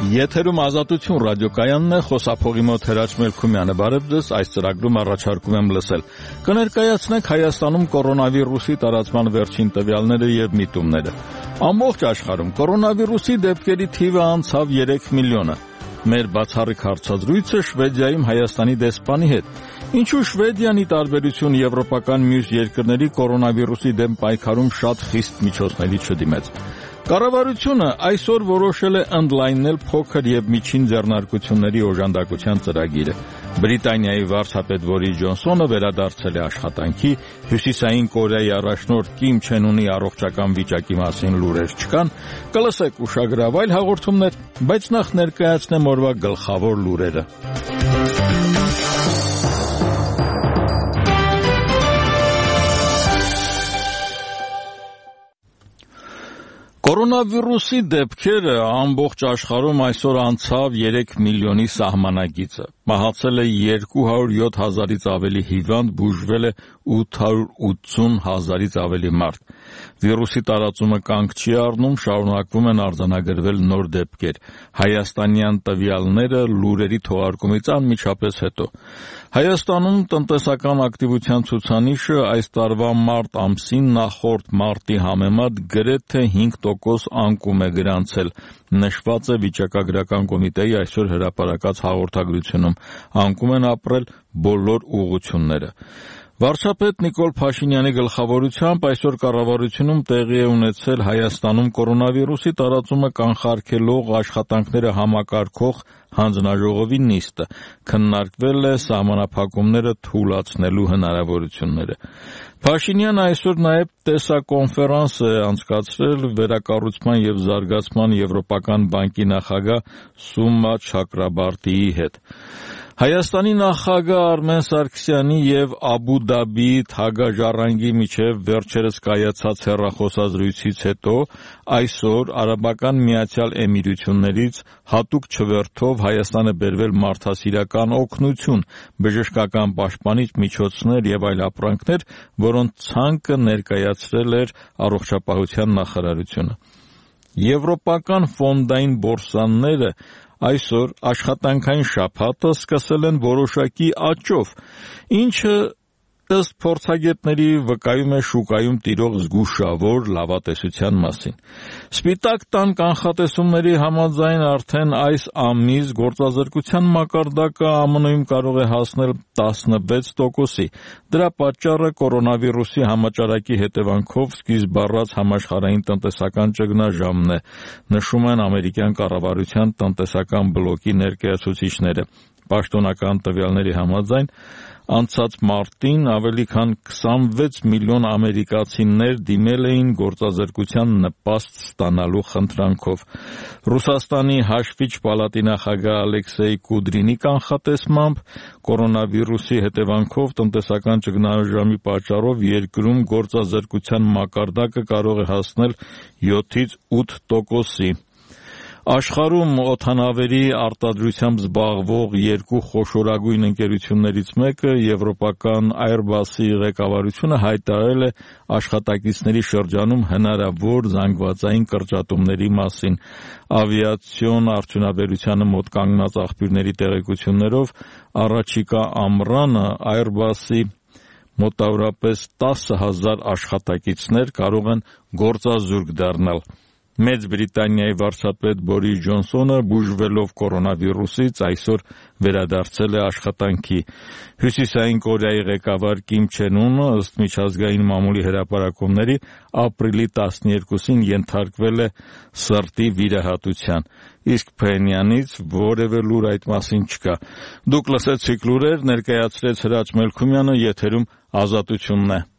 Եթերում ազատություն ռադիոկայանն է, խոսափողի մոտ Հրաչ Մելքումյանը, բարև ձեզ, այս ծրագրում առաջարկում եմ լսել։ Կներկայացնենք Հայաստանում կորոնավիրուսի տարածման վերջին տվյալները եւ միտումները։ Ամբողջ աշխարհում կորոնավիրուսի դեպքերի թիվը անցավ 3 միլիոնը։ Մեր բացառիկ հարցազրույցը Շվեդիայում Հայաստանի դեսպանի հետ։ Ինչու Շվեդիան ի տարբերություն եվրոպական մյուս երկրների կորոնավիրուսի դեմ պայքարում շատ խիստ միջոցների չդիմեց։ Կառավարությունը այսօր որոշել է ընդլայնել փոքր եւ միջին ձեռնարկությունների օժանդակության ծրագիրը։ Բրիտանիայի վարչապետ Բորիս Ջոնսոնը վերադարձել է աշխատանքի, Հյուսիսային Կորեայի առաջնորդ Կիմ Չեն Ունի առողջական վիճակի մասին լուրեր չկան, կլսեք ուշագրավ այլ հաղորդումներ, բայց նախ ներկայացնեմ օրվա գլխավոր լուրերը։ Կորոնավիրուսի դեպքերը ամբողջ աշխարհում այսօր անցավ 3 միլիոնի սահմանագիծը։ Մահացել է 207 հազարից ավելի հիվանդ, բուժվել է 880 հազարից ավելի մարդ։ Վիրուսի տարածումը կանգ չի առնում, շարունակվում են արձանագրվել նոր դեպքեր։ Հայաստանյան տվյալները լուրերի թողարկումից անմիջապես հետո։ Հայաստանում տնտեսական ակտիվության ցուցանիշը այս տարվա մարտ ամսին նախորդ մարտի համեմատ գրեթե 5% անկում է գրանցել, նշված է վիճակագրական կոմիտեի այսօր հրապարակած հաղորդագրությունում։ Անկում են ապրել բոլոր ուղղությունները։ Վարչապետ Նիկոլ Փաշինյանի գլխավորությամբ այսօր կառավարությունում տեղի է ունեցել Հայաստանում կորոնավիրուսի տարածումը կանխարգելող աշխատանքները համակարգող հանձնաժողովի նիստը, քննարկվել է սահմանափակումները թույլատնելու հնարավորությունները։ Փաշինյանը այսօր նաև տեսակոնֆերանս է անցկացրել վերակառուցման եւ զարգացման եվրոպական բանկի նախագահ Սումմա Չակրաբարտիի հետ։ Հայաստանի նախագահ Արմեն Սարգսյանի եւ Աբու Դաբիի Թագա Ժառանգի միջև վերջերս կայացած հեռախոսազրույցից հետո այսօր Արաբական Միացյալ Էմիրություններից հատուկ չվերթով Հայաստան է բերվել մարդասիրական օգնություն, բժշկական պաշտպանիչ միջոցներ եւ այլ ապրանքներ, որոնց ցանկը ներկայացրել էր առողջապահության նախարարությունը։ Եվրոպական ֆոնդային բորսաները այսօր աշխատանքային շաբաթը սկսել են որոշակի աճով, ինչը ըստ փորձագետների վկայում է շուկայում տիրող զգուշավոր լավատեսության մասին։ Սպիտակ տան կանխատեսումների համաձայն արդեն այս ամիս գործազրկության մակարդակը ԱՄՆ-ում կարող է հասնել 16%-ի։ Դրա պատճառը կորոնավիրուսի համաճարակի հետևանքով սկիզբ առած համաշխարհային տնտեսական ճգնաժամն է, նշում են ամերիկյան կառավարության տնտեսական բլոկի ներկայացուցիչները։ Պաշտոնական տվյալների համաձայն անցած մարտին ավելի քան 26 միլիոն ամերիկացիներ դիմել էին գործազրկության նպաստ ստանալու խնդրանքով։ Ռուսաստանի հաշվիչ պալատի նախագահ Ալեքսեյ Կուդրինի կանխատեսմամբ կորոնավիրուսի հետևանքով տնտեսական ճգնաժամի պատճառով երկրում գործազրկության մակարդակը կարող է հասնել 7-ից 8%-ի։ Աշխարհում օդանավերի արտադրությամբ զբաղվող երկու խոշորագույն ընկերություններից մեկը եվրոպական Airbus-ի ղեկավարությունը հայտարարել է աշխատակիցների շրջանում հնարավոր զանգվածային կրճատումների մասին։ Ավիացիոն արդյունաբերությանը մոտ կանգնած աղբյուրների տեղեկություններով առաջիկա ամռանը Airbus-ի մոտավորապես 10,000 աշխատակիցներ կարող են գործազուրկ դառնալ։ Մեծ Բրիտանիայի վարչապետ Բորիս Ջոնսոնը բուժվելով կորոնավիրուսից այսօր վերադարձել է աշխատանքի։ Հյուսիսային Կորեայի ղեկավար Կիմ Չեն Ունը ըստ միջազգային մամուլի հրապարակումների ապրիլի 12-ին ենթարկվել է սրտի վիրահատության, իսկ Փենյանից որևէ լուր այդ մասին չկա։ Դուք լսեցիք լուրեր, ներկայացրեց Հրաչ Մելքումյանը, եթերում ազատությունն է։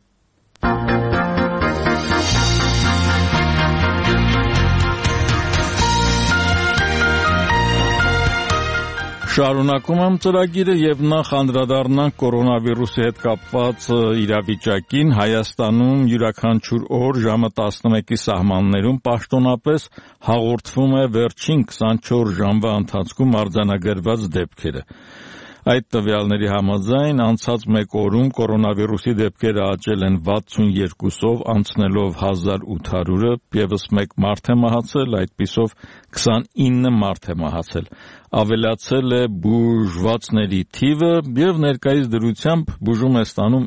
Շարունակում եմ ծրագիրը եւ նախ անդրադառնանք կորոնավիրուսի հետ կապված իրավիճակին։ Հայաստանում յուրաքանչյուր օր ժամը 11-ի սահմաններում պաշտոնապես հաղորդվում է վերջին 24 ժամվա ընթացքում արձանագրված դեպքերը։ Այդ տվյալների համաձայն անցած մեկ օրում կորոնավիրուսի դեպքերը աճել են 62-ով, անցնելով 1800-ը, եւս մեկ մարդ է մահացել, այդպիսով 29 մարդ է մահացել։ Ավելացել է բուժվածների թիվը եւ ներկայիս դրությամբ բուժում է ստանում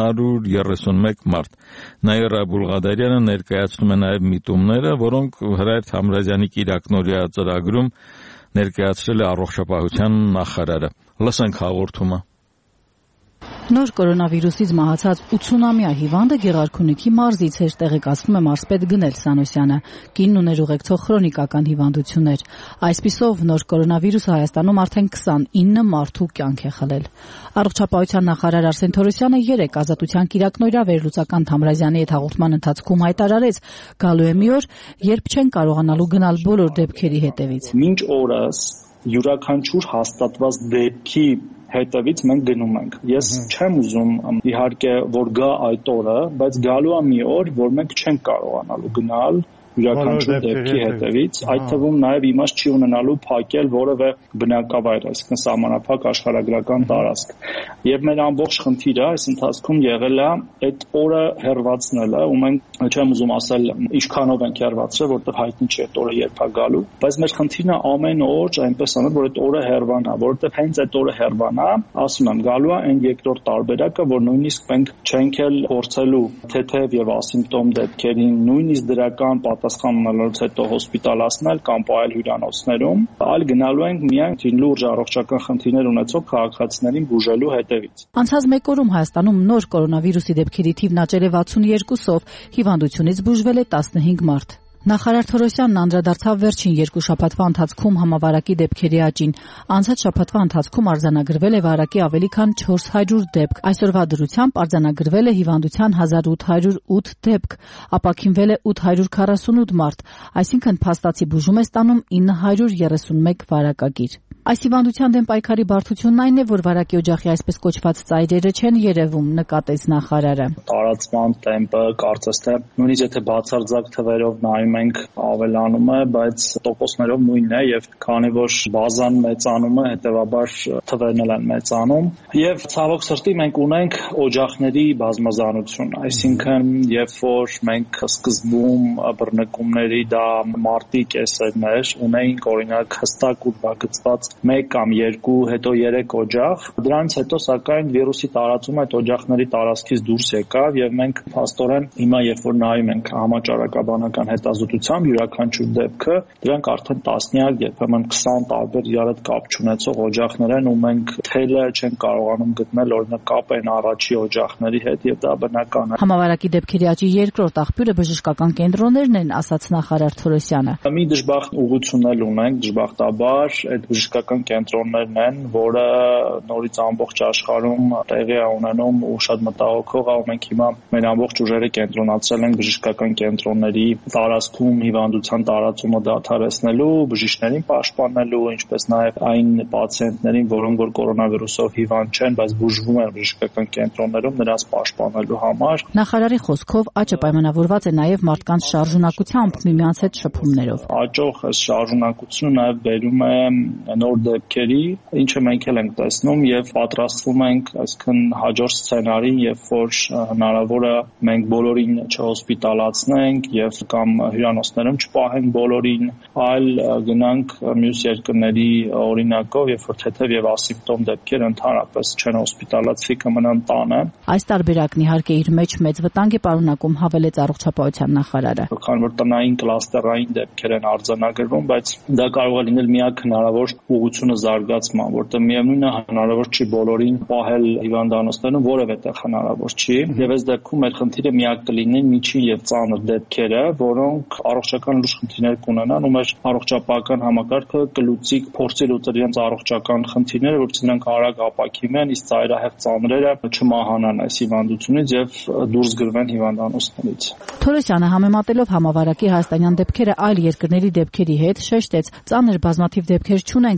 931 մարդ։ Նաիրա Բուլղադարյանը ներկայացնում է նաեւ միտումները, որոնք Հրայր Թամրազյանի կիրակնօրյա ծրագրում ներկայացրել է առողջապահության նախարարը։ Լսենք հաղորդումը։ Նոր կորոնավիրուսից մահացած 80-ամյա հիվանդը Գեղարքունիքի մարզից էր, տեղեկացնում է մարզպետ Գնել Սանոսյանը։ Կինն ուներ ուղեկցող քրոնիկական հիվանդություններ։ Այսպիսով նոր կորոնավիրուսը Հայաստանում արդեն 29 մարդու կյանք է խլել։ Առողջապահության նախարար Արսեն Թորոսյանը երեկ Ազատության կիրակնօրյա վերլուծական Թամրազյանի հետ հաղորդման ընթացքում հայտարարեց, գալու է մի օր, երբ չեն կարողանալու գնալ բոլոր դեպքերի հետևից։ Մինչ օրս յուրաքանչյուր հաստատված դեպքի հետևից մենք գնում ենք։ Ես չեմ ուզում իհարկե որ գա այդ օրը, բայց գալու է մի օր, որ մենք չենք կարողանալու գնալ յուրաքանչյուր դեպքի հետևից, այդ թվում նաև իմաստ չի ունենալու փակել որևէ բնակավայր, այսինքն սահմանափակ աշխարհագրական տարածք։ Եվ մեր ամբողջ խնդիրը այս ընթացքում եղել է այդ օրը հեռացնելը, ու մենք չեմ ուզում ասել ինչքանով ենք հեռացրել, որովհետև հայտնի չէ այդ օրը երբ է գալու, բայց մեր խնդիրն է ամեն օր այնպես անել, որ այդ օրը հեռվանա, որովհետև հենց այդ օրը հեռվանա, ասում եմ, գալու է այն երկրորդ տարբերակը, որ նույնիսկ մենք չենք էլ փորձելու թեթև եւ ասիմպտոմ դեպքերին նույնիսկ դրական պատասխան ունենալուց հետո հոսպիտալացնել կամ պահել հյուրանոցներում, այլ գնալու ենք միայն լուրջ առողջական խնդիրներ ունեցող քաղաքացիներին բուժելու հետևից։ Անցած մեկ օրում Հայաստանում նոր կորոնավիրուսի դեպքերի թիվն աճել է 62-ով, հիվանդությունից բուժվել է 15 մարդ։ Նախարար Թորոսյանն անդրադարձավ վերջին երկու շաբաթվա ընթացքում համավարակի դեպքերի աճին։ Անցած շաբաթվա ընթացքում արձանագրվել է վարակի ավելի քան 400 դեպք։ Այսօրվա դրությամբ արձանագրվել է հիվանդության 1808 դեպք, ապաքինվել է 848 մարդ, այսինքն փաստացի բուժում է ստանում 931 վարակագիր։ Այս հիվանդության դեմ պայքարի բարդությունն այն է, որ վարակի օջախի այսպես կոչված ծայրերը չեն երևում, նկատեց նախարարը։ Տարածման տեմպը կարծես թե նույնիսկ եթե բացարձակ թվերով նայում ենք ավելանում է, բայց տոկոսներով նույնն է եւ քանի որ բազան մեծանում է, հետեւաբար թվերն էլ են մեծանում եւ ցավոք սրտի մենք ունենք օջախների բազմազանություն, այսինքն երբ որ մենք սկզբում բռնկումների դա մարտի կեսերն էր, ունեինք օրինակ հստակ ուրվագծված 1 կամ 2, հետո 3 օջախ, դրանից հետո սակայն վիրուսի տարածումը այդ օջախների տարածքից դուրս եկավ եւ մենք փաստորեն հիմա երբ որ նայում ենք համաճարակաբանական հետազոտությամբ յուրաքանչյուր դեպքը, դրանք արդեն տասնյակ, երբեմն 20 տարբեր իրար հետ կապ չունեցող օջախներ են ու մենք թելը չենք կարողանում գտնել օրինակ կապ են առաջի օջախների հետ եւ դա բնական է։ Համավարակի դեպքերի աճի երկրորդ աղբյուրը բժշկական կենտրոններն են, ասաց նախարար Թորոսյանը։ Մի դժբախտ ուղղություն էլ ունենք, դժբախտաբար այդ բժշկական կենտրոններն են, որը նորից ամբողջ աշխարհում տեղի է ունենում ու շատ մտահոգող է, ու մենք հիմա մեր ամբողջ ուժերը կենտրոնացրել ենք բժշկական կենտրոնների տարածքում հիվանդության տարածումը դադարեցնելու, բժիշկներին պաշտպանելու, ինչպես նաև այն պացիենտներին, որոնք որ կորոնավիրուսով հիվանդ չեն, բայց բուժվում են բժշկական կենտրոններում, նրանց պաշտպանելու համար։ Նախարարի խոսքով աճը պայմանավորված է նաև մարդկանց շարժունակությամբ, միմյանց հետ շփումներով։ Աճող այս շարժունակությունը նաև բերում է նոր դեպքերի, ինչը մենք էլ ենք տեսնում եւ պատրաստվում ենք, այսինքն հաջորդ սցենարին, երբ որ հնարավոր է մենք բոլորին չհոսպիտալացնենք եւ կամ հյուրանոցներում չպահենք բոլորին, այլ գնանք մյուս երկրների օրինակով, երբ որ թեթև եւ ասիմպտոմ դեպքեր ընդհանրապես չեն հոսպիտալացվի կմնան տանը։ Այս տարբերակն իհարկե իր մեջ մեծ վտանգ է պարունակում, հավելեց առողջապահության նախարարը։ Քանի որ տնային կլաստերային դեպքեր են արձանագրվում, բայց դա կարող է լինել միակ հնարավոր ուղղությունը զարգացման, որտեղ միևնույնն է հնարավոր չի բոլորին պահել հիվանդանոցներում, որևէ տեղ հնարավոր չի։ Եվ այս դեպքում մեր խնդիրը միակ կլինի միջին եւ ծանր դեպքերը, որոնք առողջական լուրջ խնդիրներ կունենան ու մեր առողջապահական համակարգը կլուծի, փորձի լուծել իրենց առողջական խնդիրները, որովհետեւ նրանք արագ ապակինեն, իսկ ծայրահեղ ծանրերը չմահանան այս հիվանդությունից եւ դուրս գրվեն հիվանդանոցներից։ Թորոսյանը համեմատելով համավարակի հայաստանյան դեպքերը այլ երկրների դեպքերի հետ շեշտեց, ծանր բազմաթիվ դեպքեր չունենք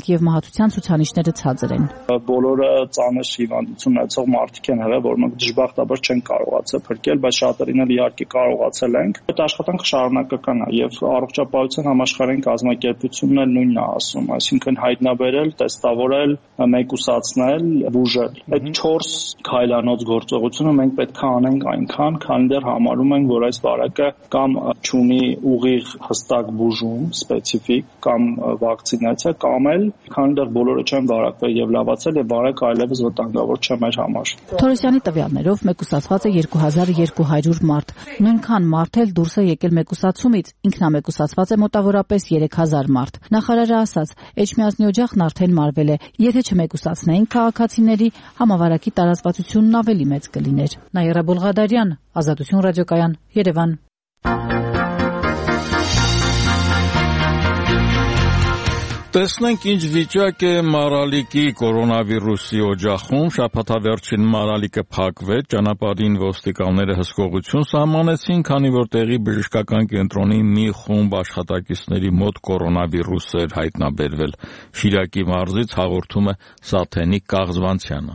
եւ մահացության ցուցանիշները ցածր են։ Բոլորը ծանր հիվանդություն ունեցող մարդիկ են հələ, որ մենք դժբախտաբար չենք կարողացել փրկել, բայց շատերին էլ իհարկե կարողացել ենք։ Այդ աշխատանքը շարունակական է եւ առողջապահության համաշխարհային կազմակերպությունն էլ նույնն է ասում, այսինքն հայտնաբերել, տեստավորել, մեկուսացնել, բուժել։ Այդ 4 քայլանոց գործողությունը մենք պետք է անենք այնքան, քանի դեռ համարում ենք, որ այս վարակը կամ չունի ուղիղ հստակ բուժում սպეციფიկ կամ վակցինացիա, կամ էլ քանի դեռ բոլորը չեն վարակվել եւ լավացել, եւ վարակը այլևս վտանգավոր չէ մեր համար։ Թորոսյանի տվյալներով մեկուսացված է 2200 մարդ։ Նույնքան մարդ էլ դուրս է եկել մեկուսացումից, ինքնամեկուսացված է մոտավորապես 3000 մարդ։ Նախարարը ասաց, Էջմիածնի օջախն արդեն մարվել է։ Եթե չմեկուսացնեին քաղաքացիների, համավարակի տարածվածությունն ավելի մեծ կլիներ։ Նաիրա Բոլղադարյան, Ազատություն ռադիոկայան, Երևան։ Տեսնենք ինչ վիճակ է Մարալիկի կորոնավիրուսի օջախում։ Շաբաթավերջին Մարալիկը փակվեց, ճանապարհին ոստիկանները հսկողություն սահմանեցին, քանի որ տեղի բժշկական կենտրոնի մի խումբ աշխատակիցների մոտ կորոնավիրուս էր հայտնաբերվել։ Շիրակի մարզից հաղորդում է Սաթենիկ Կաղզվանցյանը։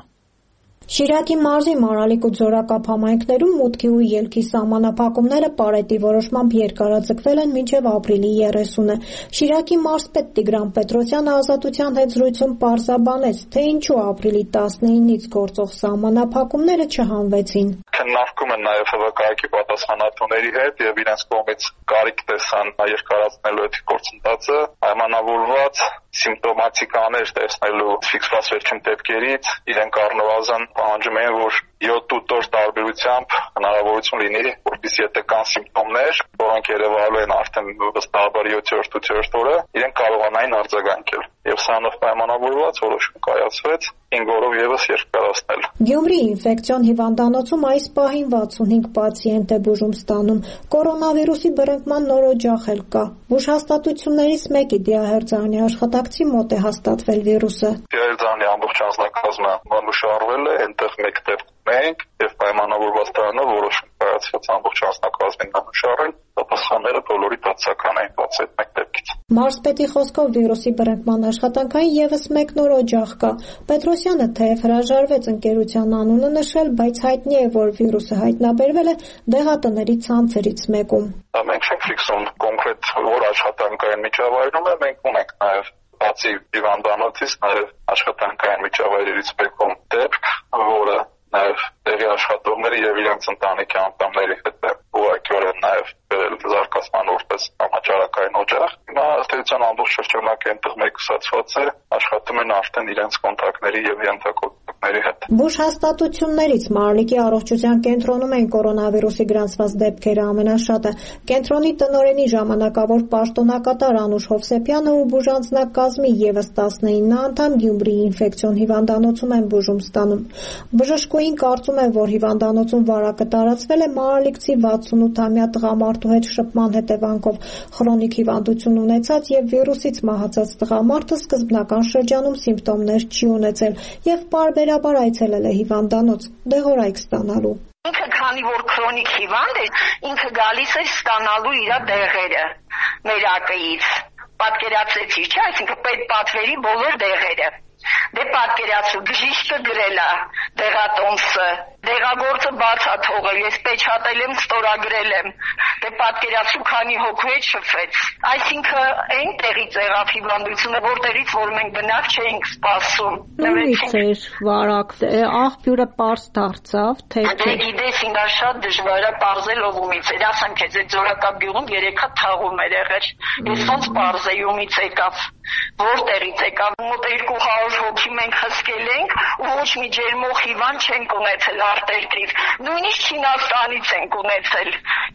Շիրակի մարզի Մարալիկ ու Ձորակապ համայնքներում մուտքի ու ելքի սահմանափակումները պարետի որոշմամբ երկարաձգվել են մինչև ապրիլի 30-ը։ Շիրակի մարզպետ Տիգրան Պետրոսյանը Ազատության հետ զրույցում պարզաբանեց, թե ինչու ապրիլի 19-ից գործող սահմանափակումները չհանվեցին։ Քննարկում են նաև ՀՎԿ-ի պատասխանատուների հետ եւ իրենց կողմից կարիք տեսան երկարացնելու այդ գործընթացը, պայմանավորված սիմպտոմատիկաներ տեսնելու ֆիքսված վերջին դեպքերից իրենք առնվազն պահանջում են, որ 7-8 օր տարբերությամբ հնարավորություն լինի, որպեսզի եթե կան սիմպտոմներ, որոնք երևալու են արդեն վստահաբար 7-րդ 8-րդ օրը, իրենք կարողանային արձագանքել։ Եվ սրանով պայմանավորված որոշում կայացվեց 5 օրով եւս երկարացնել։ Գյումրի ինֆեկցիոն հիվանդանոցում այս պահին 65 պացիենտ է բուժում ստանում։ Կորոնավիրուսի բռնկման նոր օջախ էլ կա։ Բուժհաստատություններից մեկի Դիահերձանի աշխատակցի մոտ է հաստատվել վիրուսը։ Դիահերձանի ամբողջ անձնակազմը մանուշարվել է, այնտեղ մեկ դեպք մենք եւ պայմանավորված դրանով որոշում կայացվեց ամբողջ անձնակազմին մանուշարել, պատասխանները բոլորի բացական էին բաց այդ մեկ դեպքից։ Մարզպետի խոսքով վիրուսի բռնկման աշխատանքային եւս մեկ նոր օջախ կա։ Պետրոսյանը թեև հրաժարվեց ընկերության անունը նշել, բայց հայտնի է, որ վիրուսը հայտնաբերվել է դեղատների ցանցերից մեկում։ Մենք չենք ֆիքսում կոնկրետ որ աշխատանքային միջավայրում է, մենք ունենք նաեւ բացի հիվանդանոցից նաեւ աշխատանքային միջավայրերից մեկում դեպք, որը նաեւ տեղի աշխատողների եւ իրենց ընտանիքի անդամների հետ ուղղակիորեն նաեւ զարգացման որպես համաճարակային օջախ։ Հիմա ըստ ամբողջ շրջանակը այնտեղ մեկուսացված է, աշխատում են արդեն իրենց կոնտակտների եւ ենթակոնտակտների հետ։ Բուժհաստատություններից Մարալիկի առողջության կենտրոնում են կորոնավիրուսի գրանցված դեպքերը ամենաշատը։ Կենտրոնի տնօրենի ժամանակավոր պաշտոնակատար Անուշ Հովսեփյանը ու բուժանձնակազմի եւս 19 անդամ Գյումրիի ինֆեկցիոն հիվանդանոցում են բուժում ստանում։ Բժշկուհին կարծում է, որ հիվանդանոցում վարակը տարածվել է մարալիկցի 68-ամյա տղամարդու հետ շփման հետևանքով։ Խրոնիկ հիվանդություն ունեցած եւ վիրուսից մահացած տղամարդը սկզբնական շրջանում սիմպտոմներ չի ունեցել եւ պարբերաբար այցելել է հիվանդանոց դեղորայք ստանալու։ Ինքը քանի որ քրոնիկ հիվանդ է, ինքը գալիս է ստանալու իր դեղերը մերակից։ Պատկերացրեցի, չէ՞, այսինքն պետ պատվերի բոլոր դեղերը։ Դե պատկերացու, բժիշկը գրել է դեղատոմսը, դեղագործը բաց է թողել, ես պեչատել եմ, ստորագրել եմ, դե պատկերացու քանի հոգու հետ շփվեց։ Այսինքն այն տեղից եղավ հիվանդությունը, որտեղից որ մենք բնավ չէինք սպասում։ Ուրիշ էր վարակ, աղբյուրը պարզ դարձավ, թե դե գիտես, ինձ շատ դժվար է պարզել ովումից էր, ասեմ քեզ, այդ Ձորակապ գյուղում 3 հատ թաղում էր եղել։ Ես ոնց պարզեի ումից եկավ, որտեղից եկավ, մոտ 200 հոգի մենք հսկել ենք ու ոչ մի ջերմող հիվանդ չենք ունեցել արտերկրից, նույնիսկ Չինաստանից ենք ունեցել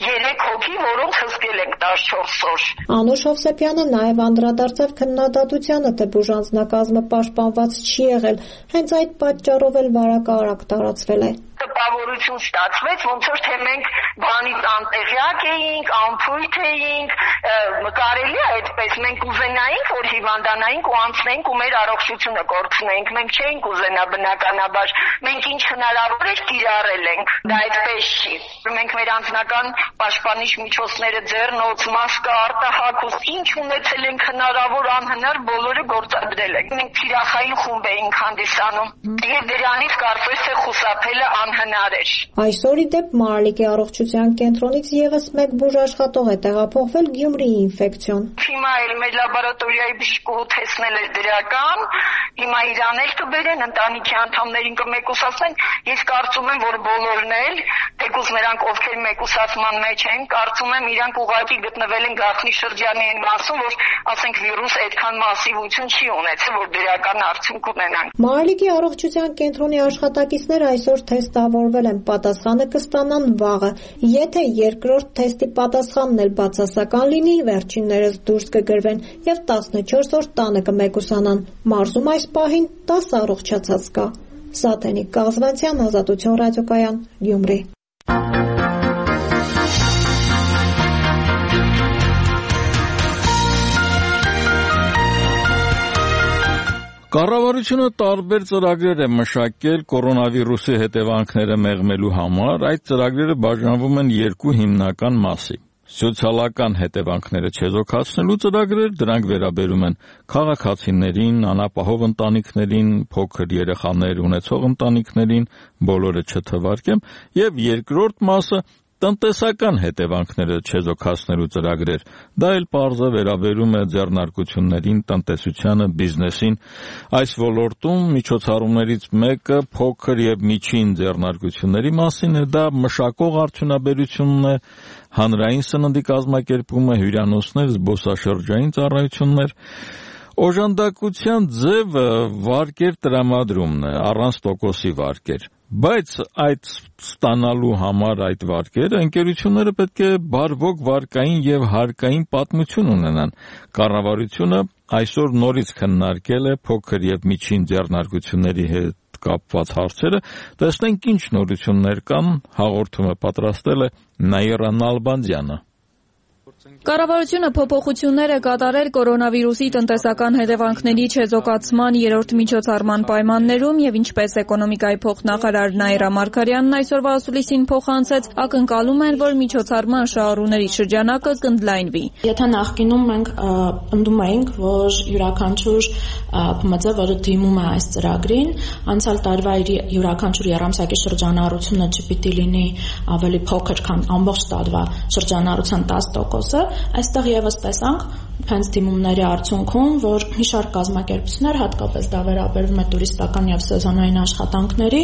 3 հոգի, որոնց հսկել ենք 14 օր։ Անուշ Հովսեփյանը նաև անդրադարձավ քննադատությանը, թե բուժանձնակազմը պաշտպանված չի եղել, հենց այդ պատճառով էլ վարակը արագ տարածվել է։ Տպավորություն ստացվեց, ոնց որ թե մենք բանից անտեղյակ էինք, անփույթ էինք, կարելի է Մասնավորապես մենք ուզենայինք, որ հիվանդանայինք ու անցնենք ու մեր առողջությունը կորցնենք, մենք չէինք ուզենա բնականաբար, մենք ինչ հնարավոր էր կիրառել ենք, դա այդպես չի։ Մենք մեր անձնական պաշտպանիչ միջոցները ձեռնոց, մասկա, արտահակուստ, ինչ ունեցել ենք հնարավոր անհնար բոլորը գործադրել ենք։ Մենք թիրախային խումբ էինք հանդիսանում եւ դրանից կարծես թե խուսափելը անհնար էր։ Այսօր ի դեպ Մարալիկի առողջության կենտրոնից եւս մեկ բուժաշխատող է տեղափոխվել Գյումրիի ինֆեկցիոն։ Հիմա էլ մեր լաբորատորիայի բժշկուհու թեստն էլ դրական, հիմա իրան էլ կբերեն ընտանիքի անդամներին կմեկուսացնեն։ Ես կարծում եմ, որ բոլորն էլ, թեկուզ նրանք ովքեր մեկուսացման մեջ են, կարծում եմ իրանք ուղղակի գտնվել են գաղտնի շրջանի այն մասում, որ ասենք վիրուս այդքան մասիվություն չի ունեցել, որ դրական արդյունք ունենան։ Մարալիկի առողջության կենտրոնի աշխատակիցները այսօր թեստավորվել են, պատասխանը կստանան վաղը։ Եթե երկրորդ թեստի պատասխանն էլ բացասական լինի, վերջիններս դուրս կգրվեն եւ 14 օր տանը կմեկուսանան։ Մարզում այս պահին 10 առողջացած կա։ Սաթենիկ Կազվանցյան, Ազատություն ռադիոկայան, Գյումրի։ Կառավարությունը տարբեր ծրագրեր է մշակել կորոնավիրուսի հետևանքները մեղմելու համար, այդ ծրագրերը բաժանվում են երկու հիմնական մասի։ Սոցիալական հետևանքները չեզոքացնելու ծրագրեր, դրանք վերաբերում են քաղաքացիներին, անապահով ընտանիքներին, փոքր երեխաներ ունեցող ընտանիքներին, բոլորը չթվարկեմ, եւ երկրորդ մասը տնտեսական հետևանքները չեզոքացնելու ծրագրեր, դա էլ պարզը վերաբերում է ձեռնարկություններին, տնտեսությանը, բիզնեսին։ Այս ոլորտում միջոցառումներից մեկը փոքր եւ միջին ձեռնարկությունների մասին է, դա մշակող արդյունաբերությունն է, հանրային սննդի կազմակերպումը, հյուրանոցներ, զբոսաշրջային ծառայություններ։ Օժանդակության ձևը վարկեր տրամադրումն է, առանց տոկոսի վարկեր։ Բայց այդ ստանալու համար այդ վարկերը ընկերությունները պետք է բարվոք վարկային եւ հարկային պատմություն ունենան։ Կառավարությունը այսօր նորից քննարկել է փոքր եւ միջին ձեռնարկությունների հետ կապված հարցերը, տեսնենք ինչ նորություններ կան, հաղորդումը պատրաստել է Նաիրա Նալբանդյանը։ Կառավարությունը փոփոխություններ է կատարել կորոնավիրուսի տնտեսական հետևանքների չեզոքացման երրորդ միջոցառման պայմաններում եւ ինչպես էկոնոմիկայի փոխնախարար Նաիրա Մարգարյանն այսօրվա ասուլիսին փոխանցեց, ակնկալում են, որ միջոցառման շահառուների շրջանակը կընդլայնվի։ Եթե նախկինում մենք ընդդում էինք, որ յուրաքանչյուր ՓՄԾ, որը դիմում է այս ծրագրին, անցյալ տարվա յուրաքանչյուր երամսյակի շրջանառությունը չպիտի լինի ավելի փոքր, քան ամբողջ տարվա շրջանառության 10%, այստեղ եւս տեսանք հենց դիմումների արդյունքում, որ մի շարք կազմակերպություններ, հատկապես դա վերաբերում է տուրիստական եւ սեզոնային աշխատանքների,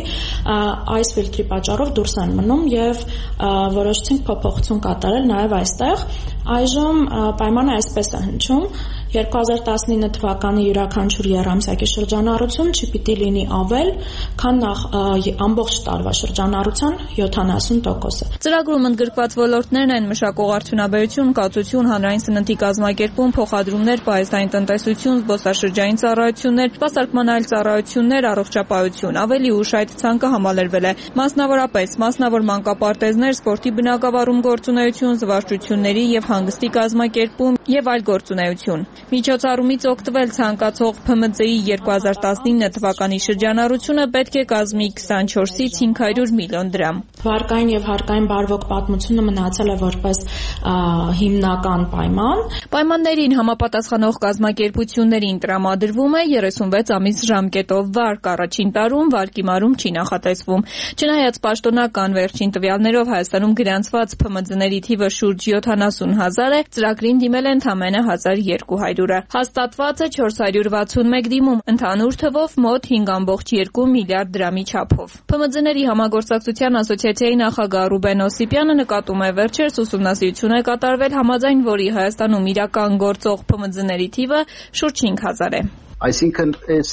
այս ֆիլտրի պատճառով դուրս են մնում եւ որոշեցինք փոփոխություն կատարել նաեւ այստեղ։ Այժմ պայմանը այսպես է հնչում. 2019 թվականի յուրաքանչյուր երամսյակի շրջանառություն չպիտի լինի ավել, քան ամբողջ տարվա շրջանառության 70%-ը։ Ծրագրում ընդգրկված ոլորտներն են մշակող արդյունաբերություն, կացություն, հանրային սննդի կազմակերպում, փոխադրումներ, պահեստային տնտեսություն, զբոսաշրջային ծառայություններ, սպասարկման այլ ծառայություններ, առողջապահություն։ Ավելի ուշ այդ ցանկը համալրվել է մասնավորապես մասնավոր մանկապարտեզներ, սպորտի բնակավարում գործունեություն, զվարճությունների եւ հանգստի կազմակերպում եւ այլ գործունեություն։ Միջոցառումից օգտվել ցանկացող ՓՄԾ-ի 2019 թվականի շրջանառությունը պետք է կազմի 24-ից 500 միլիոն դրամ։ Վարկային եւ հարկային բարվոք պատմությունը մնացել է որպես հիմնական պայման։ Պայմաններին համապատասխանող կազմակերպություններին տրամադրվում է 36 ամիս ժամկետով վարկ, առաջին տարում վարկիմարում չի նախատեսվում։ Չնայած պաշտոնական վերջին տվյալներով Հայաստանում գրանցված ՓՄԶ-ների թիվը շուրջ 70,000 է, ծրագրին դիմել են ընդամենը 1200-ը։ Հաստատված է 461 դիմում, ընդհանուր թվով մոտ 5.2 միլիարդ դրամի չափով։ ՓՄԶ-ների համագործակցության ասոցիացիայի նախագահ Ռուբեն Օսիպյանը նկատում է վերջերս ուսումնասիրություն է կատարվել, համաձայն որի Հայաստանում իրական գործող ՓՄԶ-ների թիվը շուրջ 5000 է։ Այսինքն այս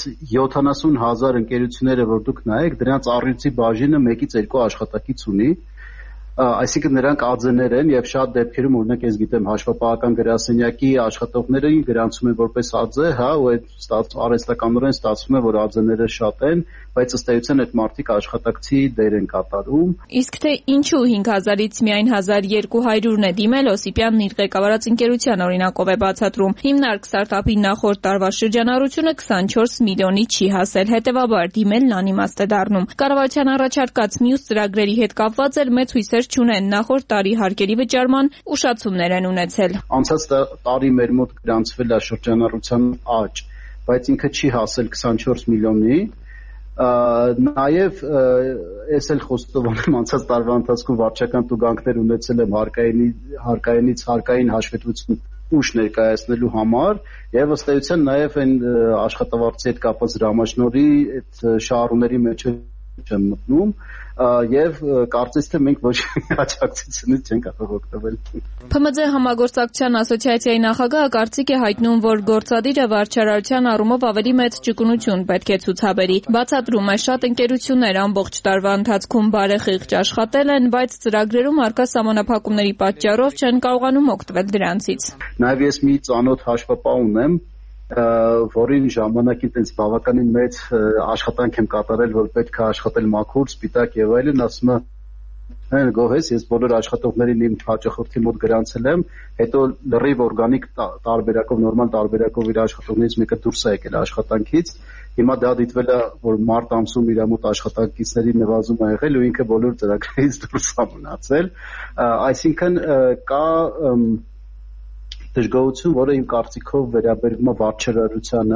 70,000 ընկերությունները, որ դուք նայեք, դրանց առյուծի բաժինը 1-ից 2 աշխատակից ունի, Այսինքն նրանք ԱԶ-ներ են եւ շատ դեպքերում օրինակ ես գիտեմ հաշվապահական գրասենյակի աշխատողներին գրանցում են որպես ԱԶ, հա, ու այդ արհեստականորեն ստացվում է որ ԱԶ-ները շատ են, բայց ըստ էության այդ մարդիկ աշխատակցի դեր են կատարում։ Իսկ թե ինչու 5000-ից միայն 1200-ն է դիմել, Օսիպյանն իր ղեկավարած ընկերության օրինակով է բացատրում։ Հիմնարկ ստարտափի նախորդ տարվա շրջանառությունը 24 միլիոնի չի հասել, հետևաբար դիմելն անիմաստ է դառնում։ Կառավարության առաջարկած մյուս ծրագրերի հետ կապված էլ մեծ հույսեր չունեն, նախորդ տարի հարկերի վճարման ուշացումներ են ունեցել։ Անցած տարի մեր մոտ գրանցվել է շրջանառության աճ, բայց ինքը չի հասել 24 միլիոնի։ Նաև ես էլ խոստովանեմ անցած տարվա ընթացքում վարչական տուգանքներ ունեցել եմ հարկային հաշվետվություն ուշ ներկայացնելու համար եւ ըստ էության նաև այն աշխատավարձի հետ կապված դրամաշնորհի այդ շահառուների մեջ չեմ մտնում եւ կարծես թե մենք ոչ աջակցությունից չենք կարող օգտվել։ ՓՄՁ համագործակցության ասոցիացիայի նախագահը կարծիք է հայտնում, որ գործադիրը վարչարարության առումով ավելի մեծ ճկունություն պետք է ցուցաբերի։ Բացատրում է, շատ ընկերություններ ամբողջ տարվա ընթացքում բարեխիղճ աշխատել են, բայց ծրագրերում արկա սահմանափակումների պատճառով չեն կարողանում օգտվել դրանցից։ Նաեւ ես մի ծանոթ հաշվապահ ունեմ, որին ժամանակին տենց բավականին մեծ աշխատանք եմ կատարել, որ պետք է աշխատել մաքուր, սպիտակ եւ այլն, ասում է գոհես, ես բոլոր աշխատողներին իմ հաճախորդի մոտ գրանցել եմ, հետո լրիվ օրգանիկ տարբերակով, նորմալ տարբերակով իր աշխատողներից մեկը դուրս է եկել աշխատանքից, հիմա դա դիտվել է, որ մարտ ամսում իր մոտ աշխատակիցների նվազում է եղել ու ինքը բոլոր ծրագրերից դուրս է մնացել, այսինքն կա դժգոհություն, որը իմ կարծիքով վերաբերում է վարչարարությանը։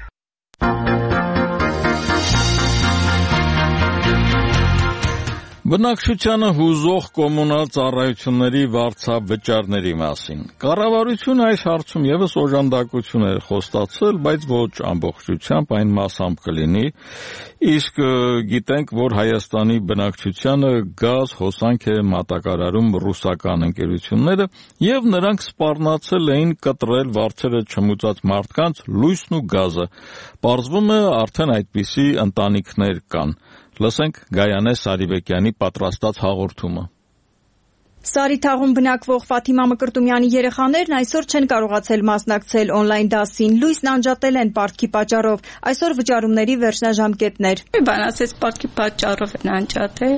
Բնակչությանը հուզող կոմունալ ծառայությունների վարձավճարների մասին։ Կառավարությունը այս հարցում եւս օժանդակություն էր խոստացել, բայց ոչ ամբողջությամբ, այն մասամբ կլինի, իսկ գիտենք, որ Հայաստանի բնակչությանը գազ, հոսանք է մատակարարում ռուսական ընկերությունները, եւ նրանք սպառնացել էին կտրել վարձերը չմուծած մարդկանց լույսն ու գազը։ Պարզվում է, արդեն այդպիսի ընտանիքներ կան։ Լսենք Գայանե Սարիբեկյանի պատրաստած հաղորդումը։ Սարիթաղում բնակվող Ֆաթիմա Մկրտումյանի երեխաներն այսօր չեն կարողացել մասնակցել օնլայն դասին, լույսն անջատել են պարտքի պատճառով, այսօր վճարումների վերջնաժամկետներ։ Բան ասես պարտքի պատճառով են անջատել։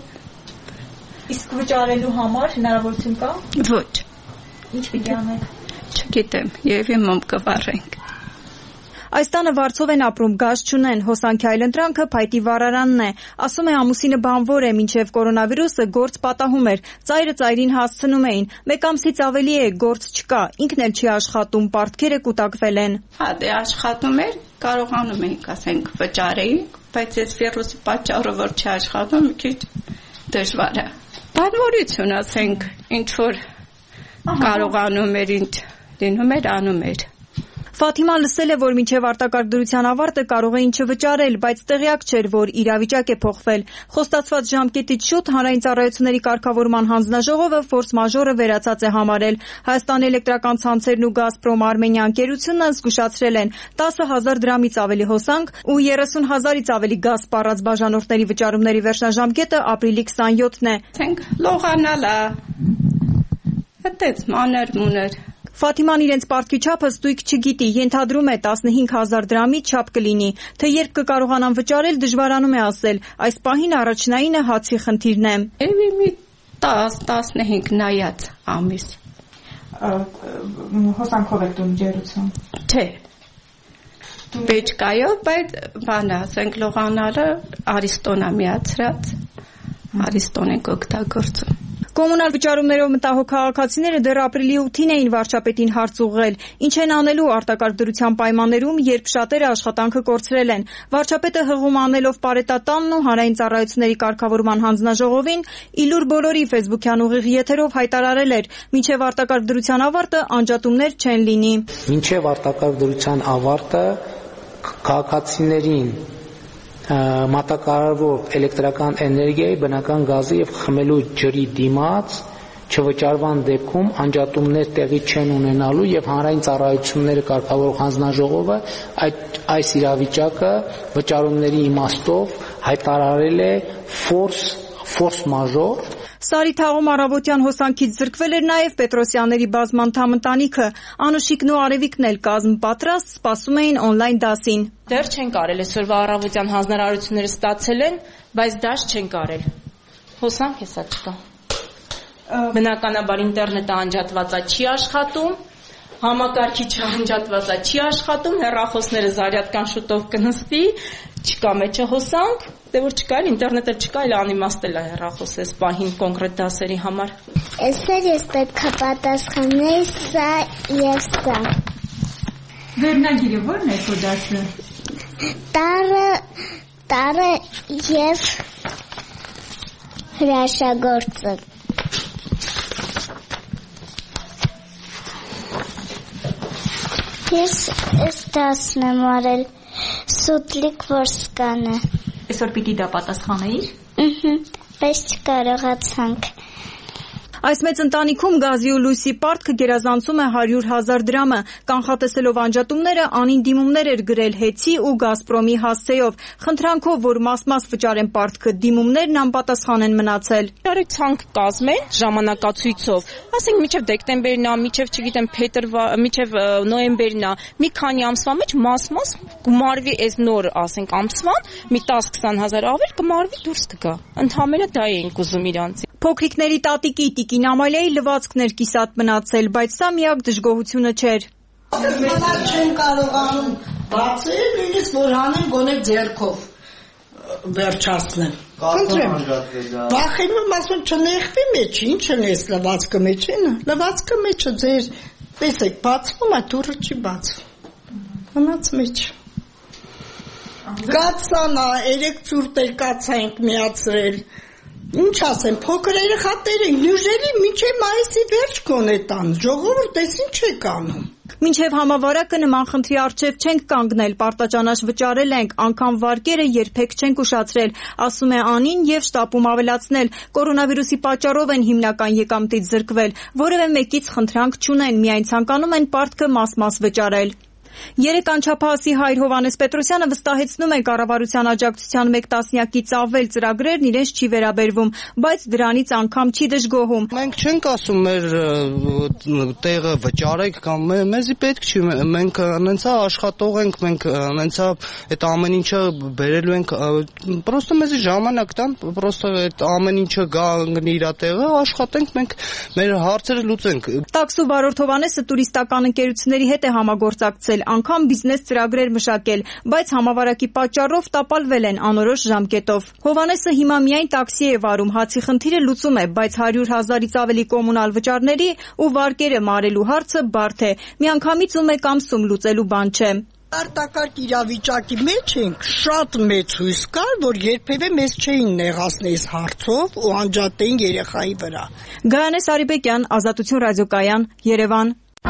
Իսկ վճարելու համար հնարավորություն կա։ Ոչ։ Ինչ պիտի անենք։ Չգիտեմ, երևի մոմ կվառենք։ Այս տանը վարձով են ապրում, գազ չունեն, հոսանքի այլընտրանքը փայտի վառարանն է։ Ասում է ամուսինը բանվոր է, մինչև կորոնավիրուսը գործ պատահում էր, ծայրը ծայրին հասցնում էին, մեկ ամսից ավելի է գործ չկա, ինքն էլ չի աշխատում, պարտքերը կուտակվել են։ Հա դե աշխատում էր, կարողանում էինք ասենք վճարեինք, բայց այս վիրուսի պատճառով որ չի աշխատում, մի քիչ դժվար է։ Բանվորություն ասենք, ինչ որ կարողանում էր, ինչ լինում էր, անում էր։ Ֆաթիման լսել է, որ մինչև արտակարգ դրության ավարտը կարող էին չվճարել, բայց տեղյակ չէր, որ իրավիճակ է փոխվել։ Խոստացված ժամկետից շուտ հանրային ծառայությունների կարգավորման հանձնաժողովը ֆորս մաժորը վերացած է համարել։ Հայաստան էլեկտրական ցանցերն ու Գազպրոմ Արմենիա ընկերությունը զգուշացրել են 10,000 դրամից ավելի հոսանք ու 30,000-ից ավելի գազ սպառած բաժանորդների վճարումների վերջնաժամկետը ապրիլի 27-ն է։ Ասենք լողանալա։ Այդպես մանր-մուներ։ Ֆաթիման իրենց պարտքի չափը ստույգ չգիտի, ենթադրում է 15,000 դրամի չափ կլինի, թե երբ կկարողանան վճարել դժվարանում է ասել, այս պահին առաջնայինը հացի խնդիրն է։ Էլի մի 10-15 նայած ամիս։ Հոսանքով եք դու ջերություն։ Չէ։ Բեչկայով, բայց բանը, ասենք լողանալը Արիստոնա միացրած, Արիստոն ենք օգտագործում։ Կոմունալ վճարումներով մտահոգ քաղաքացիները դեռ ապրիլի 8-ին էին վարչապետին հարց ուղղել, ինչ են անելու արտակարգ դրության պայմաններում, երբ շատերը աշխատանքը կորցրել են։ Վարչապետը հղում անելով Պարետատանն ու հանրային ծառայությունների կարգավորման հանձնաժողովին իլուր բոլորի ֆեյսբուքյան ուղիղ եթերով հայտարարել էր, մինչև արտակարգ դրության ավարտը անջատումներ չեն լինի։ Մինչև արտակարգ դրության ավարտը քաղաքացիներին մատակարարվող էլեկտրական էներգիայի, բնական գազի եւ խմելու ջրի դիմաց չվճարվան դեպքում անջատումներ տեղի չեն ունենալու եւ հանրային ծառայությունները կարգավորող հանձնաժողովը այս իրավիճակը վճարումների իմաստով հայտարարել է ֆորս մաժոր։ Սարիթաղում առավոտյան հոսանքից զրկվել էր նաև Պետրոսյանների բազմանդամ ընտանիքը։ Անուշիկն ու Արևիկն էլ կազմ պատրաստ սպասում էին օնլայն դասին։ Դեռ չենք արել, այսօրվա առավոտյան հանձնարարությունները ստացել են, բայց դաշ չենք արել։ Հոսանք հեսա չկա։ Բնականաբար ինտերնետը անջատվածա չի աշխատում, համակարգիչը անջատվածա չի աշխատում, հեռախոսները զարյատկան շուտով կնստի, չկա մեջը հոսանք, դե որ չկա էլ ինտերնետը չկա, էլ անիմաստ է հեռախոսը այս պահին կոնկրետ դասերի համար։ Այսօր ես պետք է պատասխանել սա եւ սա։ Վերնագիրը ո՞րն է քո դասը։ Տարը եւ հրաշագործը։ Ես դասն եմ արել սուտլիկ որսկանը։ Այսօր պիտի դա պատասխանեիր։ Բայց չկարողացանք։ Այս մեծ ընտանիքում գազի ու լույսի պարտքը գերազանցում է 100,000 դրամը։ Կանխատեսելով անջատումները, Անին դիմումներ էր գրել Հեցի ու Գազպրոմի հասցեով, խնդրանքով, որ մաս-մաս վճարեն պարտքը, դիմումներն անպատասխան են մնացել։ Ցանկ կազմեն ժամանակացույցով, ասենք մինչև դեկտեմբերն է, մինչև չգիտեմ մինչև նոյեմբերն է, մի քանի ամսվա մեջ մաս-մաս գումարվի այս նոր, ասենք ամսվան, մի 10-20,000 ավեր կմարվի դուրս կգա։ Ընդհանրապես դա էինք ուզում իրանց։ Փոքրիկների տատիկի Տիկին Ամալիայի լվացքն էր կիսատ մնացել, բայց սա միակ դժգոհությունը չէր։ Չեն կարողանում բացել, նույնիսկ որ հանեն գոնե ձեռքով վերջացնեն։ Խնդրեմ։ Վախենում եմ, ասում չնեղվի մեջ, ինչ են այս լվացքը մեջ են։ Լվացքը մեջը ձեր, տեսեք, բացվում է, դուռը չի բացվում։ Մնաց մեջ։ Կացանա, երեք ցուրտ էլ կացա ենք միացրել։ Ինչ ասեմ, փոքր երեխաները հյուժերի մինչև մայիսի վերջ գոնե տան, ժողովուրդ էս ինչ եք անում։ Մինչև համավարակը նման խնդրի առջև չենք կանգնել, պարտաճանաչ վճարել ենք, անգամ վարկերը երբեք չենք ուշացրել, ասում է Անին եւ շտապում ավելացնել, կորոնավիրուսի պատճառով են հիմնական եկամտից զրկվել, որևէ մեկից խնդրանք չունեն, միայն ցանկանում են պարտքը մաս-մաս վճարել։ Երեք անչափահասի հայր Հովհաննես Պետրոսյանը վստահեցնում է կառավարության աջակցության 1 տասնյակից ավել ծրագրերն իրենց չի վերաբերվում, բայց դրանից անգամ չի դժգոհում։ Մենք չենք ասում մեր տեղը վճարեք կամ մեզի պետք չի, մենք նենցա աշխատող ենք, մենք նենցա այդ ամեն ինչը բերելու ենք, պրոստը մեզի ժամանակ տան, պրոստը այդ ամեն ինչը գնի իր տեղը, աշխատենք, մենք մեր հարցերը լուծենք։ Տաքսու վարորդ Հովհաննեսը տուրիստական ընկերությունների հետ է համագործակցել, անգամ բիզնես ծրագրեր մշակել, բայց համավարակի պատճառով տապալվել են անորոշ ժամկետով։ Հովհաննեսը հիմա միայն տաքսի է վարում, հացի խնդիրը լուծում է, բայց 100,000-ից ավելի կոմունալ վճարների ու վարկերը մարելու հարցը բարդ է։ Միանգամից ու մեկ ամսում լուծելու բան չէ։ Արտակարգ իրավիճակի մեջ ենք, շատ մեծ հույս կար, որ երբևէ մեզ չէին նեղացնի այս հարցով ու անջատեին երեխայի վրա։ Գայանե Սարիբեկյան, Ազատություն ռադիոկայան, Երևան։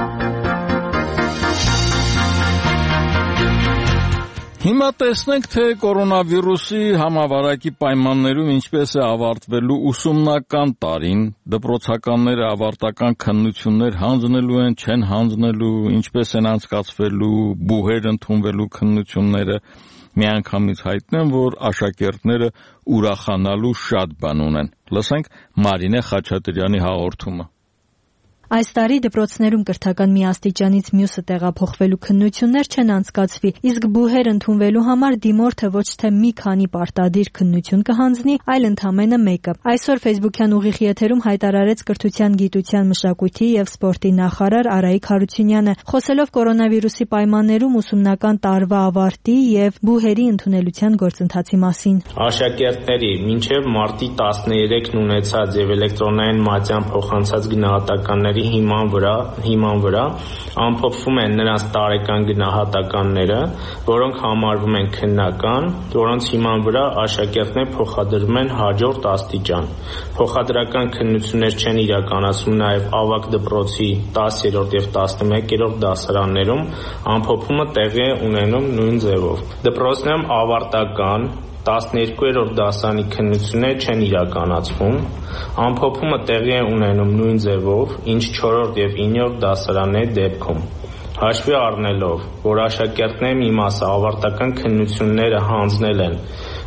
Հիմա տեսնենք, թե կորոնավիրուսի համավարակի պայմաններում ինչպես է ավարտվելու ուսումնական տարին, դպրոցականները ավարտական քննություններ հանձնելու են, չեն հանձնելու, ինչպես են անցկացվելու, բուհեր ընդունվելու քննությունները, միանգամից հայտնեմ, որ աշակերտները ուրախանալու շատ բան ունեն։ Լսենք Մարինե Խաչատրյանի հաղորդումը։ Այս տարի դպրոցներում կրթական մի աստիճանից մյուսը տեղափոխվելու քննություններ չեն անցկացվի, իսկ բուհեր ընդունվելու համար դիմորդը ոչ թե մի քանի պարտադիր քննություն կհանձնի, այլ ընդամենը մեկը։ Այսօր Facebook-յան ուղիղ եթերում հայտարարեց Կրթության, գիտության, մշակույթի եւ սպորտի նախարար Արայիկ Հարությունյանը, խոսելով կորոնավիրուսի պայմաններում ուսումնական տարվա ավարտի եւ բուհերի ընդունելության գործընթացի մասին։ Աշակերտների մինչեւ մարտի 13-ն ունեցած եւ էլեկտրոնային մատյան փոխանցած գնահատականների հիման վրա ամփոփվում են նրանց տարեկան գնահատականները, որոնք համարվում են քննական, որոնց հիման վրա աշակերտները փոխադրվում են հաջորդ աստիճան։ Փոխադրական քննություններ չեն իրականացվում նաև ավագ դպրոցի 10-րդ եւ 11-րդ դասարաններում, ամփոփումը տեղի է ունենում նույն ձևով։ Դպրոցներում ավարտական 12-րդ դասարանի քննությունները չեն իրականացվում, ամփոփումը տեղի է ունենում նույն ձևով, ինչ 4-րդ եւ 9-րդ դասարանների դեպքում։ Հաշվի առնելով, որ աշակերտների մի մասը ավարտական քննությունները հանձնել են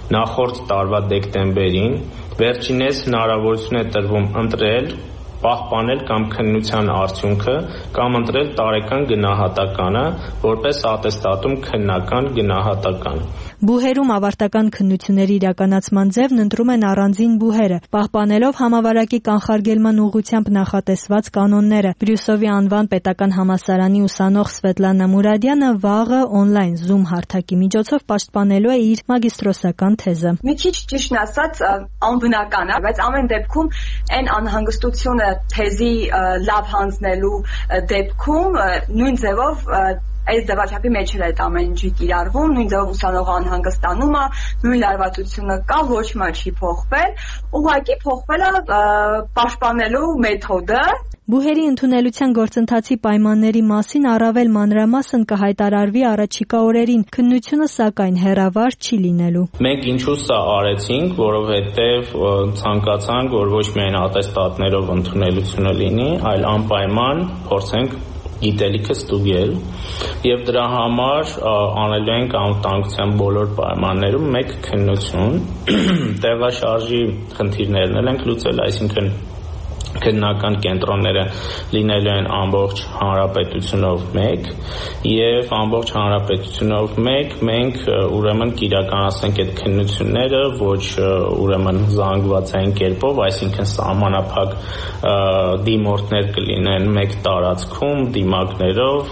նախորդ տարվա դեկտեմբերին, վերջինս հնարավորություն է տրվում ընտրել, պահպանել կամ քննության արդյունքը կամ ընտրել տարեկան գնահատականը որպես ատեստատում քննական գնահատական։ Բուհերում ավարտական քննությունների իրականացման ձևն ընտրում են առանձին բուհերը, պահպանելով համավարակի կանխարգելման ուղղությամբ նախատեսված կանոնները։ Բրյուսովի անվան պետական համալսարանի ուսանող Սվետլանա Մուրադյանը վաղը օնլայն Zoom հարթակի միջոցով պաշտպանելու է իր մագիստրոսական թեզը։ Մի քիչ ճիշտն ասած անբնական է, բայց ամեն դեպքում այն անհանգստությունը թեզի լավ հանձնելու դեպքում նույն ձևով այս դեպի մեջ էլ այդ ամեն ինչի կիրառվում, նույն ձևով ուսանողը անհանգստանում է, նույն լարվածությունը կա, ոչ մի չի փոխվել, ուղղակի փոխվել է պաշտպանելու մեթոդը։ Բուհերի ընդունելության գործընթացի պայմանների մասին առավել մանրամասն կհայտարարվի առաջիկա օրերին, քննությունը սակայն հեռավար չի լինելու։ Մենք ինչու սա արեցինք, որովհետև ցանկացանք, որ ոչ միայն ատեստատներով ընդունելությունը լինի, այլ անպայման փորձենք գիտելիքը ստուգել եւ դրա համար անելու ենք անվտանգության բոլոր պայմաններում մեկ քննություն, տեղաշարժի խնդիրներն էլ ենք լուծել, այսինքն քննական կենտրոնները լինելու են ամբողջ հանրապետությունով մեկ եւ ամբողջ հանրապետությունով մեկ մենք ուրեմն կիրականացնենք այդ քննությունները ոչ ուրեմն զանգվածային կերպով, այսինքն սահմանափակ դիմորդներ կլինեն մեկ տարածքում դիմակներով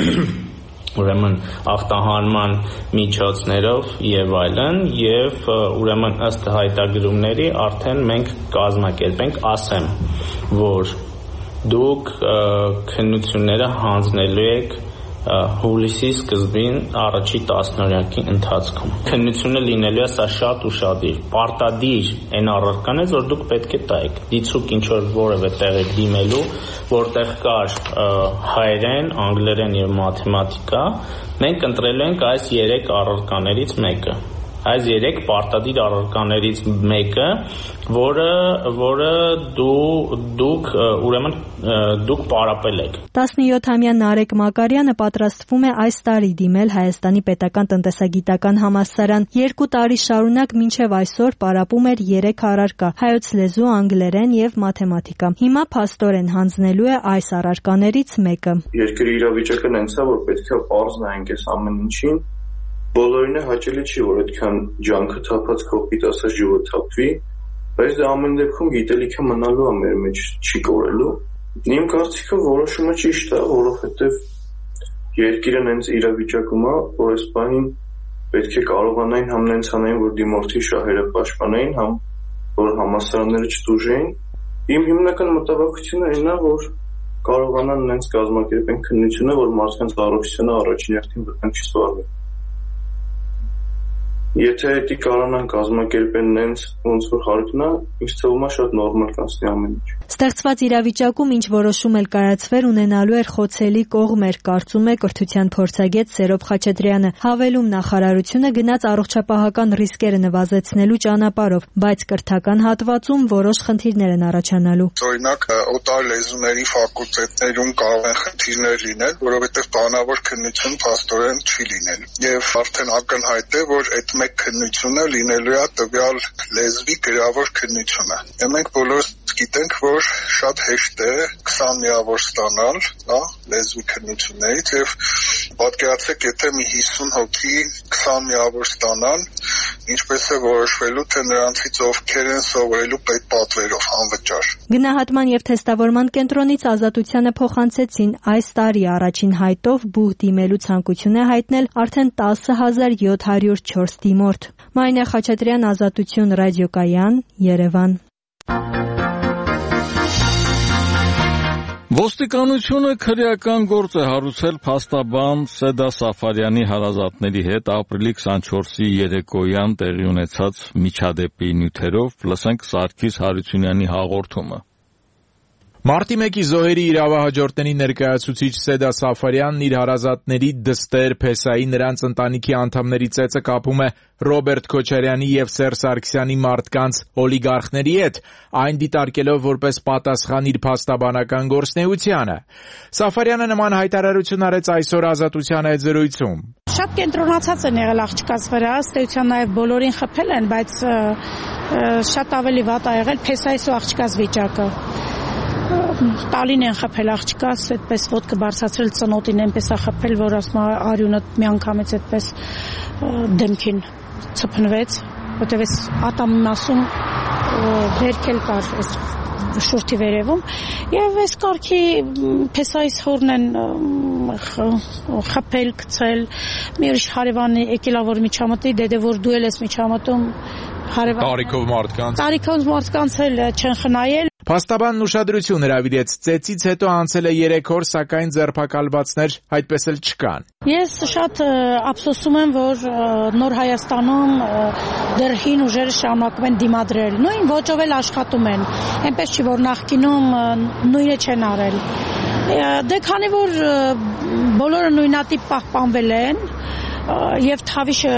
ուրեմն ախտահանման միջոցներով եւ այլն եւ ուրեմն ըստ հայտագրումների արդեն մենք կազմակերպենք, ասեմ, որ դուք քննությունները հանձնելու եք հուլիսի սկզբին առաջի 10-օրյակի ընթացքում։ Քննությունը լինելու է սա շատ ուշադիր, պարտադիր այն առարական է, որ դուք պետք է տայեք։ Դիցուք ինչ որ որևէ տեղ եք դիմելու, որտեղ կար հայերեն, անգլերեն եւ մաթեմատիկա, մենք ընտրելու ենք այս 3 առարկաներից մեկը։ Այս 3 պարտադիր առարկաներից մեկը, որը դուք ուրեմն դուք պարապել եք։ 17-ամյա Նարեկ Մակարյանը պատրաստվում է այս տարի դիմել Հայաստանի պետական տնտեսագիտական համալսարան։ 2 տարի շարունակ մինչև այսօր պարապում էր 3 առարկա՝ հայոց լեզու, անգլերեն եւ մաթեմատիկա։ Հիմա փաստորեն հանձնելու է այս առարկաներից մեկը։ Երկրի իրավիճակը նենց է, որ պետք է պարզ նայենք այս ամեն ինչին։ Բոլորին է հաճելի չի, որ այդքան ջանքը թափած կոպիտ ասած ջուրը թափվի, բայց դա ամեն դեպքում գիտելիքը մնալու է մեր մեջ, չի կորելու։ Իմ կարծիքով որոշումը ճիշտ է, որովհետև երկիրը նենց իրավիճակում է, որ այս բանին պետք է կարողանային համ նենց անային, որ դիմորդի շահերը պաշտպանեին, համ որ համալսարանները չտուժեին։ Իմ հիմնական մտավախությունը այն է, որ կարողանան նենց կազմակերպեն քննությունը, որ մարդկանց առողջությունը առաջին հերթին վտանգ չի սպառվի։ Եթե դա կարողանան կազմակերպեն նենց ոնց որ հարկն է, ինձ թվում է շատ նորմալ կանցնի ամեն ինչ։ Ստեղծված իրավիճակում ինչ որոշում էլ կայացվեր ունենալու էր խոցելի կողմեր, կարծում է կրթության փորձագետ Սերոբ Խաչատրյանը։ Հավելում նախարարությունը գնաց առողջապահական ռիսկերը նվազեցնելու ճանապարհով, բայց կրթական հատվածում որոշ խնդիրներ են առաջանալու։ Օրինակ, օտար լեզուների ֆակուլտետներում կարող են խնդիրներ լինել, որովհետև բանավոր քննություն փաստորեն չի լինել։ Եվ արդեն ակնհայտ է, որ այդ մեկ քննությունը լինելու է տվյալ լեզվի գրավոր քննությունը։ Եվ մենք բոլորս գիտենք, որ շատ հեշտ է 20 միավոր ստանալ, լեզվի քննություններից եւ պատկերացրեք, եթե մի 50 հոգի 20 միավոր ստանան, ինչպես է որոշվելու, թե նրանցից ովքեր են սովորելու պետպատվերով անվճար։ Գնահատման եւ թեստավորման կենտրոնից Ազատությանը փոխանցեցին այս տարի առաջին հայտով բուհ դիմելու ցանկություն է հայտնել արդեն 10704 դիմորդ։ Մարինե Խաչատրյան, Ազատություն, ռադիոկայան, Երևան։ Ոստիկանությունը քրեական գործ է հարուցել փաստաբան Սեդա Սաֆարյանի հարազատների հետ ապրիլի 24-ի երեկոյան տեղի ունեցած միջադեպի նյութերով, լսենք Սարգիս Հարությունյանի հաղորդումը։ Մարտի 1-ի զոհերի իրավահաջորդների ներկայացուցիչ Սեդա Սաֆարյանն իր հարազատների դստեր Փեսայի նրանց ընտանիքի անդամների ծեծը կապում է Ռոբերտ Քոչարյանի եւ Սերժ Սարգսյանի մարդկանց օլիգարխների հետ, այն դիտարկելով որպես պատասխան իր փաստաբանական գործունեությանը։ Սաֆարյանը նման հայտարարություն արեց այսօր Ազատության հետ զրույցում։ Շատ կենտրոնացած են եղել աղջկաս վրա, ըստ էության նաև բոլորին խփել են, բայց շատ ավելի վատ ա եղել փեսայիս ու աղջկաս վիճակը։ Տալին են խփել աղջկաս, այդպես ոտքը բարձրացրել ծնոտին այնպես ա խփել, որ ասում արյունը միանգամից այդպես դեմքին ցփնվեց, որտեղ էս ատամի մասում վերքել կար էս շուրթի վերևում եւ այս կարգի փեսայիս հորն են խփել, գցել, մի ուրիշ հարևանի եկելա որ միջամտի, դե որ դու ես միջամտում Տարիքով մարդկանց էլ չեն խնայել։ Փաստաբանն ուշադրություն հրավիրեց, ծեծից հետո անցել է 3 օր, սակայն ձերբակալվածներ այդպես էլ չկան։ Ես շատ ափսոսում եմ, որ Նոր Հայաստանում դեռ հին ուժերը շարունակում են դիմադրել, նույն ոճով էլ աշխատում են, այնպես չի որ նախկինում նույնը չեն արել։ Դե քանի որ բոլորը նույնատիպ պահպանվել են, եւ Թավիշը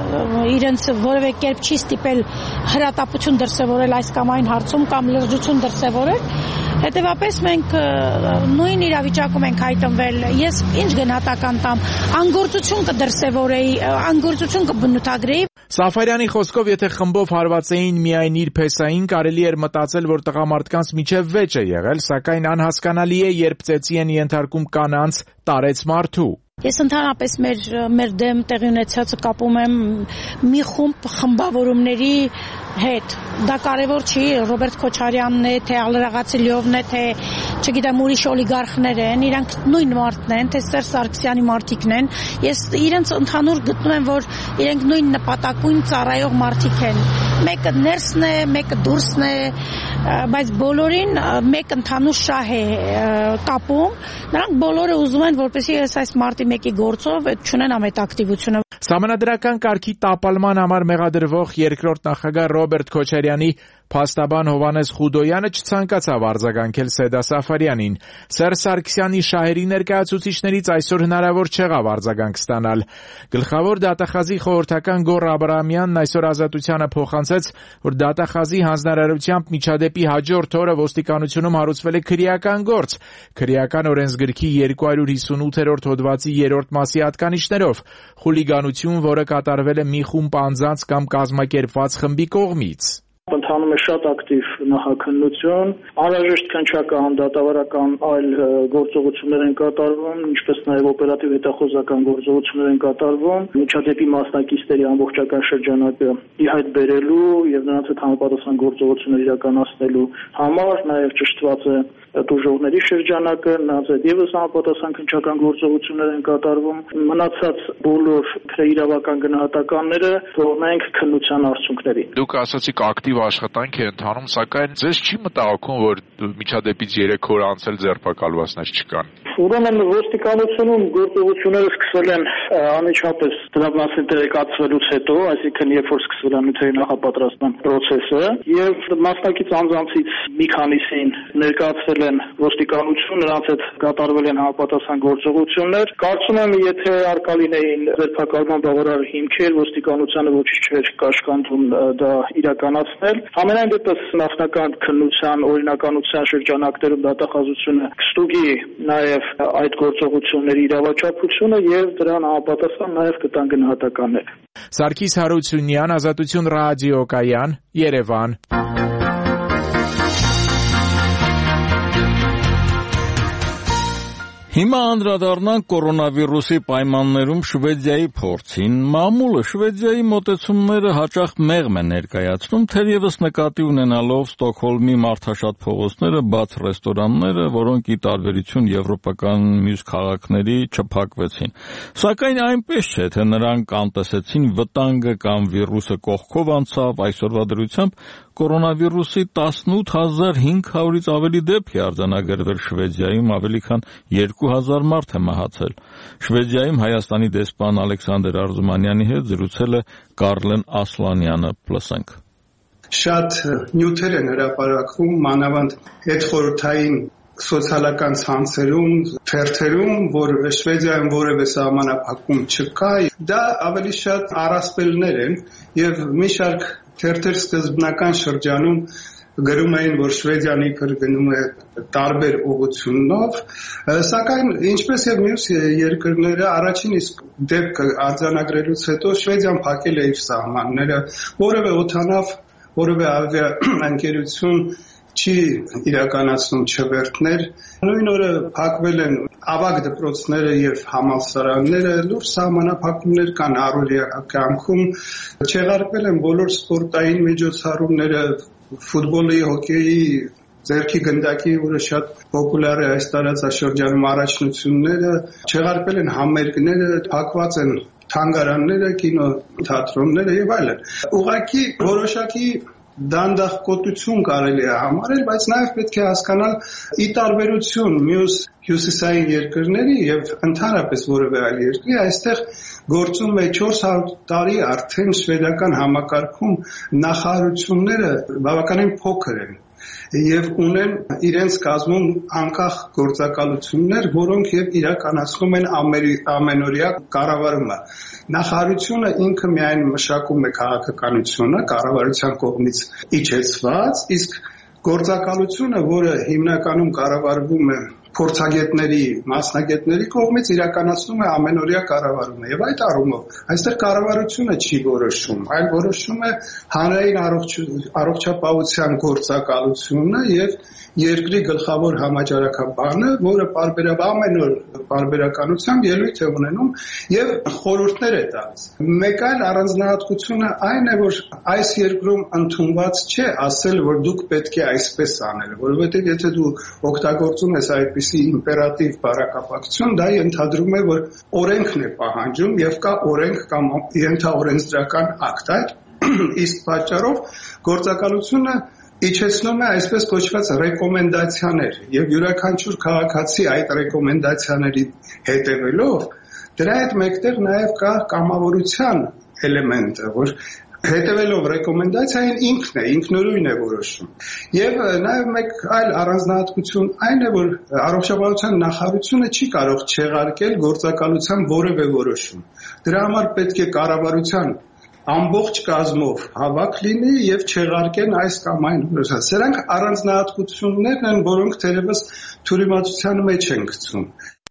իրենց որևէ կերպ չի ստիպել հրատապություն դրսևորել այս կամ այն հարցում կամ լրջություն դրսևորել, հետեւապես մենք նույն իրավիճակում ենք հայտնվել։ Ես ինչ գնահատական տամ, անգործություն կդրսևորեի, անգործություն կբնութագրեի։ Սաֆարյանի խոսքով, եթե խմբով հարված էին միայն իր փեսային, կարելի էր մտածել, որ տղամարդկանց միջև վեճ է եղել, սակայն անհասկանալի է, երբ ծեծի են ենթարկում կանանց տարեց մարդու։ Ես ընդհանրապես մեր դեմ տեղի ունեցածը կապում եմ մի խումբ խմբավորումների հետ։ Դա կարևոր չի, Ռոբերտ Քոչարյանն է, թե Ալրաղացիլիովն է, թե չգիտեմ ուրիշ օլիգարխներ են, իրանք նույն մարդն են, թե Սերժ Սարգսյանի մարդիկն են։ Ես իրենց ընդհանուր գտնում եմ, որ իրենք նույն նպատակույն ծառայող մարդիկ են։ Մեկը ներսն է, մեկը դուրսն է, բայց բոլորին մեկ ընդհանուր շահ է կապում։ Նրանք բոլորը ուզում են, որպեսզի այս մարտի մեկի գործով չունենան այդ ակտիվությունը։ Սահմանադրական կարգի տապալման համար մեղադրվող երկրորդ նախագահ Ռոբերտ Քոչարյանի փաստաբան Հովհաննես Խուդոյանը չցանկացավ արձագանքել Սեդա Սաֆարյանին։ Սերժ Սարգսյանի շահերի ներկայացուցիչներից այսօր հնարավոր չեղավ արձագանք ստանալ։ Գլխավոր դատախազի խորհրդական Գոռ Աբրահամյանն այսօր Ազատությանը փոխանցեց, որ դատախազի հանձնարարությամբ միջադեպի հաջորդ օրը ոստիկանությունում հարուցվել է քրեական գործ, քրեական օրենսգրքի 258-րդ հոդվածի 3-րդ մասի հատկանիշներով, խուլիգանություն, որը կատարվել է մի խումբ անձանց կամ կազմակերպված խմբի կողմից։ Ընթանում է շատ ակտիվ նախաքննություն, անհրաժեշտ քննչական, դատավարական այլ գործողություններ են կատարվում, ինչպես նաև օպերատիվ հետախուզական գործողություններ են կատարվում, միջադեպի մասնակիցների ամբողջական շրջանակը ի հայտ բերելու եւ նրանց հետ համապատասխան գործողություններ իրականացնելու համար, նաև ճշտված է դժողների շրջանակը, նրանց հետ եւս համապատասխան քննչական գործողություններ են կատարվում, մնացած բոլոր իրավական գնահատականները թողնենք քննության արդյունքներին։ Դուք ասացիք ակտիվ աշխատանք է ընթանում, սակայն ձեզ չի մտահոգում, որ միջադեպից 3 օր անցել ձերբակալվածներ չկան։ Ուրեմն ոստիկանությունում գործողությունները սկսվել են անմիջապես դրա մասին տեղեկացվելուց հետո, այսինքն երբ որ սկսվել է նյութերի նախապատրաստման process-ը, եւ մասնակից անձանցից մի քանիսին ներկայացվել են ոստիկանություն, նրանց հետ կատարվել են համապատասխան գործողություններ։ Կարծում եմ, եթե արկա լինեին ձերբակալման բավարար հիմքեր, ոստիկանությանը ոչինչ չէր կաշկանդում դա իրականացնել։ Համենայն դեպս նախնական քննության օրինականության շրջանակներում դատախազությունը կստուգի նաև այդ գործողությունների իրավաչափությունը եւ դրան համապատասխան նաև կտան գնահատականներ։ Սարգիս Հարությունյան, Ազատություն ռադիոկայան, Երևան։ Հիմա անդրադառնանք կորոնավիրուսի պայմաններում Շվեդիայի փորձին։ Մամուլը Շվեդիայի մոտեցումները հաճախ մեղմ է ներկայացնում, թերևս նկատի ունենալով Ստոկհոլմի մարդաշատ փողոցները, բաց ռեստորանները, որոնք ի տարբերություն եվրոպական մյուս քաղաքների չփակվեցին։ Սակայն այնպես չէ, թե նրանք անտեսեցին վտանգը կամ վիրուսը կողքով անցավ, այսօրվա դրությամբ կորոնավիրուսի 18500-ից ավելի դեպք է արձանագրվել Շվեդիայում, ավելի քան 2000 մարդ է մահացել։ Շվեդիայում Հայաստանի դեսպան Ալեքսանդր Արզումանյանի հետ զրուցել է Կարլեն Ասլանյանը, լսենք։ Շատ նյութեր են հրապարակվում, մանավանդ հետխորհրդային սոցիալական ցանցերում, թերթերում, որ Շվեդիայում որևէ սահմանափակում չկա, դա ավելի շատ առասպելներ են եւ մի շարք թերթեր սկզբնական շրջանում գրում էին, որ Շվեդիան իբր գնում է տարբեր ուղղությունով, սակայն ինչպես եւ մյուս երկրները առաջին իսկ դեպքը արձանագրելուց հետո Շվեդիան փակել է իր սահմանները, որևէ օդանավ, որևէ ավիաընկերություն չի իրականացնում չվերթներ։ Նույն օրը փակվել են ավագ դպրոցները եւ համալսարանները, լուրջ սահմանափակումներ կան առօրյա կյանքում, չեղարկվել են բոլոր սպորտային միջոցառումները, ֆուտբոլի, հոկեյի, ձեռքի գնդակի, որը շատ պոպուլյար է այս տարածաշրջանում, առաջնությունները, չեղարկվել են համերգները, փակված են թանգարանները, կինոթատրոնները եւ այլն։ Ուղղակի որոշակի դանդաղկոտություն կարելի է համարել, բայց նաև պետք է հասկանալ ի տարբերություն մյուս հյուսիսային երկրների եւ ընդհանրապես որևէ այլ երկրի, այստեղ գործում է 400 տարի արդեն շվեդական համակարգում նախարարությունները բավականին փոքր են եւ ունեն իրենց կազմում անկախ գործակալություններ, որոնք եւ իրականացնում են ամենօրյա կառավարումը։ Նախարարությունը ինքը միայն մշակում է քաղաքականությունը կառավարության կողմից իջեցված, իսկ գործակալությունը, որը հիմնականում կառավարվում է փորձագետների, մասնագետների կողմից, իրականացնում է ամենօրյա կառավարումը եւ այդ առումով այստեղ կառավարությունը չի որոշում, այլ որոշում է հանրային առողջապահության գործակալությունը եւ երկրի գլխավոր համաճարակաբանը, որը ամեն օր պարբերականությամբ ելույթ է ունենում եւ խորհուրդներ է տալիս։ Մեկ այլ առանձնահատկությունը այն է, որ այս երկրում ընդունված չէ ասել, որ դուք պետք է այսպես անել, որովհետեւ եթե դու օգտագործում ես այդպիսի իմպերատիվ բառակապակցություն, դա ենթադրում է, որ օրենքն է պահանջում եւ կա օրենք կամ ենթաօրենսդրական ակտ, իսկ պատճառով գործակալությունը իջեցնում է այսպես կոչված ռեկոմենդացիաներ եւ յուրաքանչյուր քաղաքացի այդ ռեկոմենդացիաների հետևելով դրա հետ մեկտեղ նաեւ կա կամավորության էլեմենտը, որ հետևելով ռեկոմենդացիային ինքնուրույն է որոշում։ Եվ նաեւ մեկ այլ առանձնահատկություն այն է, որ առողջապահության նախարարությունը չի կարող չեղարկել գործակալության որևէ որոշում։ Դրա համար պետք է կառավարության ամբողջ կազմով հավաք լինի եւ չեղարկեն այս կամ այն որոշը։ Սրանք առանձնահատկություններն են, որոնք թերևս թյուրիմացության մեջ են գցում։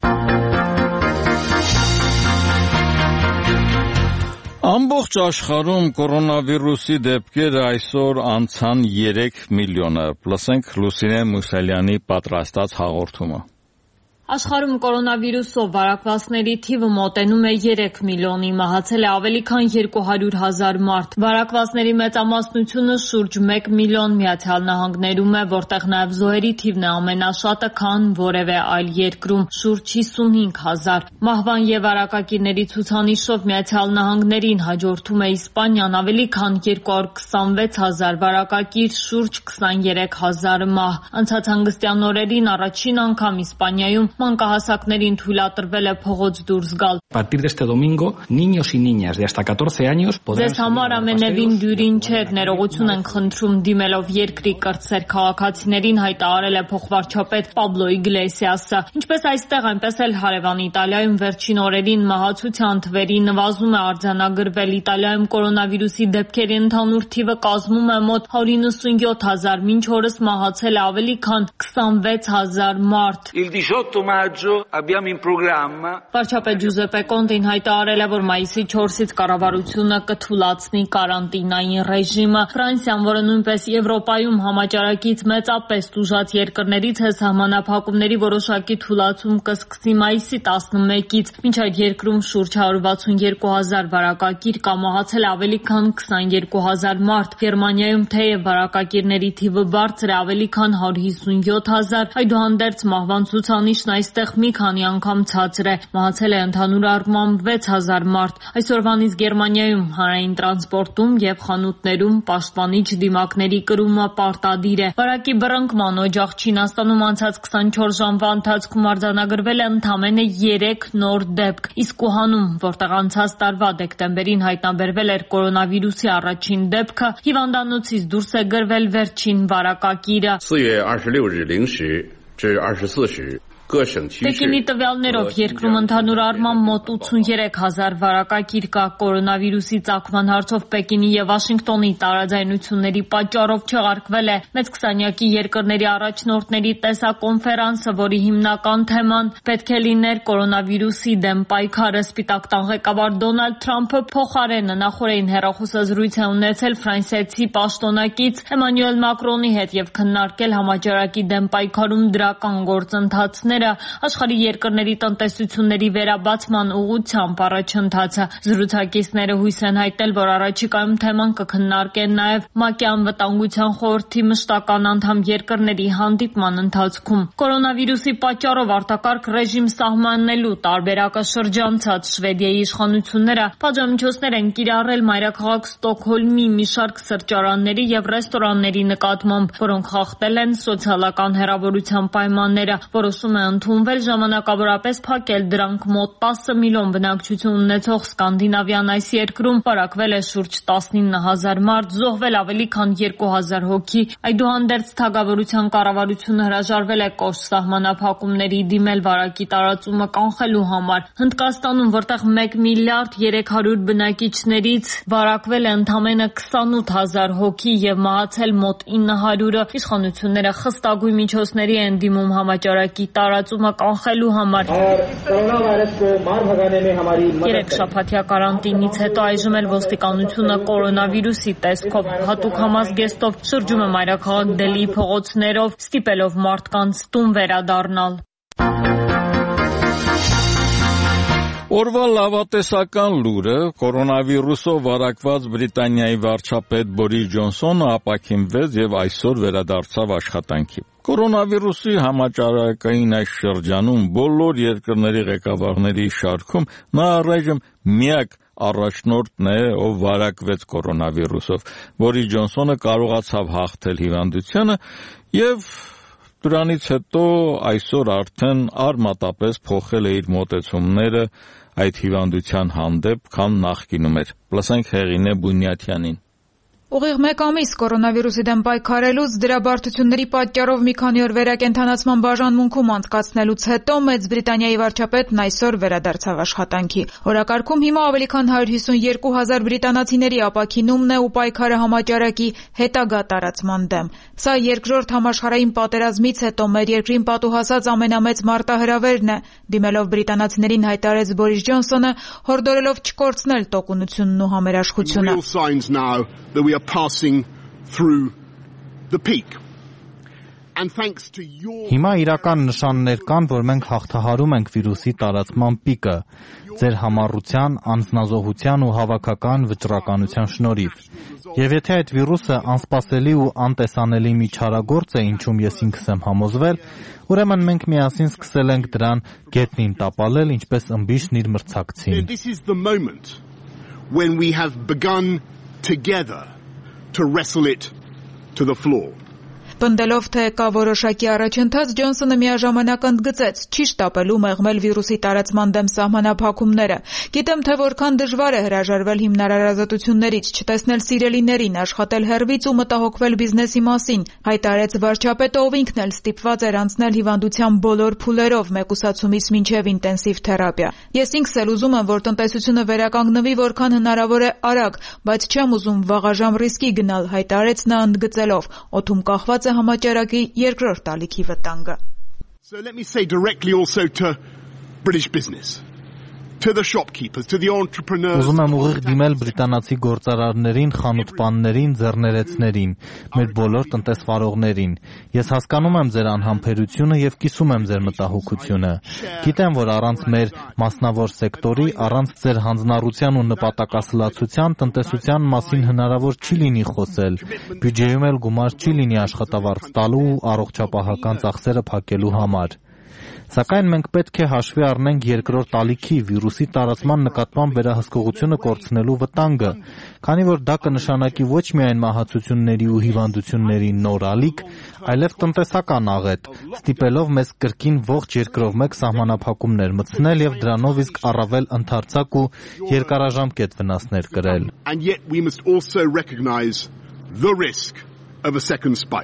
Ամբողջ աշխարհում կորոնավիրուսի դեպքերը այսօր անցան 3 միլիոնը։ Լսենք Լուսինե Մուսալյանի պատրաստած հաղորդումը։ Աշխարհում կորոնավիրուսով վարակվածների թիվը մոտենում է 3 միլիոնի, մահացել է ավելի քան 200,000 մարդ։ Վարակվածների մեծամասնությունը շուրջ 1 միլիոն Միացյալ Նահանգներում է, որտեղ նաև զոհերի թիվն է ամենաշատը, քան որևէ այլ երկրում՝ շուրջ 55,000։ Մահվան եւ վարակակիրների ցուցանիշով Միացյալ Նահանգներին հաջորդում է Իսպանիան, ավելի քան 226,000 վարակակիր, շուրջ 23,000 մահ։ Անցած հանգստյան օրերին առաջին անգամ Իսպանիայում մանկահասակներին թույլատրվել է փողոց դուրս գալ։ A partir de este domingo, niños y niñas de hasta 14 años podrán Ձեզ համար ամենևին դյուրին չէ, ներողություն ենք խնդրում դիմելով երկրի կրտսեր քաղաքացիներին, հայտարարել է փոխվարչապետ Պաբլո Իգլեսիասը։ Ինչպես այստեղ, այնպես էլ հարևան Իտալիայում վերջին օրերին մահացության թվերի նվազում է արձանագրվել։ Իտալիայում կորոնավիրուսի դեպքերի ընդհանուր թիվը կազմում է մոտ 197,000, մինչ օրս մահացել է ավելի քան 26,000 մարդ։ Վարչապետ Ջուզեպե Կոնտին հայտարարել է, որ մայիսի 4-ից կառավարությունը կթույլատնի կարանտինային ռեժիմը։ Ֆրանսիան, որը նույնպես Եվրոպայում համաճարակից մեծապես տուժած երկրներից է, սահմանափակումների որոշակի թույլատում կսկսի մայիսի 11-ից։ Մինչ այդ երկրում շուրջ 162,000 վարակակիր կա, մահացել ավելի քան 22,000 մարդ։ Գերմանիայում թեև վարակակիրների թիվը բարձր է, ավելի քան 157,000, այդուհանդերձ մահվան ցուցանիշն այստեղ մի քանի անգամ ցածր է։ Մահացել է ընդհանուր առմամբ 6,000 մարդ։ Այսօրվանից Գերմանիայում հանրային տրանսպորտում եւ խանութներում պաշտպանիչ դիմակների կրումը պարտադիր է։ Վարակի բռնկման օջախ Չինաստանում անցած 24 ժամվա ընթացքում արձանագրվել է ընդամենը 3 նոր դեպք, իսկ Ուհանում, որտեղ անցած տարվա դեկտեմբերին հայտնաբերվել էր կորոնավիրուսի առաջին դեպքը, հիվանդանոցից դուրս է գրվել վերջին վարակակիրը։ 4月26日至24时 Տեկինի տվյալներով երկրում ընդհանուր առմամբ մոտ 83,000 վարակագիր կա։ Կորոնավիրուսի ծագման հարցով Պեկինի եւ Վաշինգտոնի տարաձայնությունների պատճառով չեղարկվել է մեծ քսանյակի երկրների առաջնորդների տեսակոնֆերանսը, որի հիմնական թեման պետք է լիներ կորոնավիրուսի դեմ պայքարը։ Սպիտակ տան ղեկավար Դոնալդ Թրամփը փոխարենը նախորդին հեռախոսազրույց է ունեցել ֆրանսիացի պաշտոնակից Էմանուել Մակրոնի հետ եւ քննարկել համաճարակի դեմ պայքարում դրական գործընթացները, աշխարհի երկրների տնտեսությունների վերաբացման ուղղությամբ առաջընթացը։ Զրուցակիցները հույս են հայտնել, որ առաջիկայում թեման կքննարկեն նաև ՄԱԿ-ի անվտանգության խորհրդի մշտական անդամ երկրների հանդիպման ընթացքում։ Կորոնավիրուսի պատճառով արտակարգ ռեժիմ սահմանելու տարբերակը շրջանցած Շվեդիայի իշխանությունները պատժամիջոցներ են կիրառել մայրաքաղաք Ստոկհոլմի մի շարք սրճարանների եւ ռեստորանների նկատմամբ, որոնք խախտել են սոցիալական հեռավորության պայմանները։ Որոշում է ընդունվել ժամանակավորապես փակել դրանք մոտ 10 միլիոն բնակչություն ունեցող Սկանդինավյան այս երկրում վարակվել է շուրջ 19,000 մարդ, զոհվել ավելի քան 2,000 հոգի։ Այդուհանդերձ Թագավորության կառավարությունը հրաժարվել է կոշտ սահմանափակումների դիմել վարակի տարածումը կանխելու համար։ Հնդկաստանում, որտեղ 1 միլիարդ 300 բնակիչներից վարակվել է ընդամենը 28,000 հոգի եւ մահացել մոտ 900-ը, իշխանությունները խստագույն միջոցների են դիմում համաճարակի տարածումը կանխելու համար։ Երեքշաբաթյա կարանտինից հետո այժմ էլ ոստիկանությունը կորոնավիրուսի տեսքով հատուկ համազգեստով շրջում է մայրաքաղաք Դելիի փողոցներով, ստիպելով մարդկանց տուն վերադառնալ։ Օրվա լավատեսական լուրը կորոնավիրուսով վարակված Բրիտանիայի վարչապետ Բորիս Ջոնսոնը ապաքինվեց եւ այսօր վերադարձավ աշխատանքի։ Կորոնավիրուսի համաճարակային այս շրջանում բոլոր երկրների ղեկավարների շարքում նա առայժմ միակ առաջնորդն է, ով վարակվեց կորոնավիրուսով։ Բորիս Ջոնսոնը կարողացավ հաղթել հիվանդությանը եւ դրանից հետո այսօր արդեն արմատապես փոխել է իր մոտեցումները այդ հիվանդության հանդեպ, քան նախկինում էր։ Լսենք Հեղինե Բունյաթյանին։ Ուղիղ 1 ամիս կորոնավիրուսի դեմ պայքարելուց, դրա բարդությունների պատճառով մի քանի օր վերակենդանացման բաժանմունքում անցկացնելուց հետո Մեծ Բրիտանիայի վարչապետն այսօր վերադարձավ աշխատանքի։ Օրակարգում հիմա ավելի քան 152,000 բրիտանացիների ապաքինումն է ու պայքարը համաճարակի հետագա տարածման դեմ։ Սա երկրորդ համաշխարհային պատերազմից հետո մեր երկրին պատուհասած ամենամեծ մարտահրավերն է, դիմելով բրիտանացիներին հայտարարեց Բորիս Ջոնսոնը, հորդորելով չկորցնել տոկունությունն ու համերաշխությունը։ Հիմա իրական նշաններ կան, որ մենք հաղթահարում ենք վիրուսի տարածման պիկը, ձեր համառության, անձնազոհության ու հավաքական վճռականության շնորհիվ։ Եվ եթե այդ վիրուսը անսպասելի ու անտեսանելի մի չարագործ է, ինչում ես ինքս եմ համոզվել, ուրեմն մենք միասին սկսել ենք դրան գետնին տապալել, ինչպես ըմբիշն իր մրցակցին։ To wrestle it to the floor. Պնդելով, թե կա որոշակի առաջընթաց, Ջոնսոնը միաժամանակ ընդգծեց, չի շտապելու մեղմել վիրուսի տարածման դեմ սահմանափակումները։ Գիտեմ, թե որքան դժվար է հրաժարվել հիմնարար ազատություններից, չտեսնել սիրելիներին, աշխատել հեռվից ու մտահոգվել բիզնեսի մասին, հայտարարեց վարչապետը, ով ինքն էլ ստիպված էր անցնել հիվանդության բոլոր փուլերով, մեկուսացումից մինչև ինտենսիվ թերապիա։ Ես ինքս էլ ուզում եմ, որ տնտեսությունը վերականգնվի որքան հնարավոր է արագ, բայց չեմ ուզում վաղաժամ ռիսկի գնալ, հայտարարեց նա ընդգծելով, օդում կախված համաճարակի երկրորդ ալիքի վտանգը։ So let me say directly also to British business, to the shopkeepers, to the entrepreneurs. Ուզում եմ ուղիղ դիմել բրիտանացի գործարարներին, խանութպաններին, ձեռներեցներին, մեր բոլոր տնտեսվարողներին։ Ես հասկանում եմ ձեր անհամբերությունը եւ կիսում եմ ձեր մտահոգությունը։ Գիտեմ, որ առանց մեր մասնավոր սեկտորի, առանց ձեր հանձնառության ու նպատակասլացության տնտեսության մասին հնարավոր չի լինի խոսել։ Բյուջեում էլ գումար չի լինի աշխատավարձ տալու ու առողջապահական ծախսերը փակելու համար։ Սակայն մենք պետք է հաշվի առնենք երկրորդ ալիքի վիրուսի տարածման նկատմամբ վերահսկողությունը կորցնելու վտանգը, քանի որ դա կնշանակի ոչ միայն մահացությունների ու հիվանդությունների նոր ալիք, այլև տնտեսական աղետ, ստիպելով մեզ կրկին ողջ երկրով մեկ սահմանափակումներ մտցնել եւ դրանով իսկ առավել ընդարձակ ու երկարաժամկետ վնասներ կրել։ And yet we must also recognize the risk of a second spike.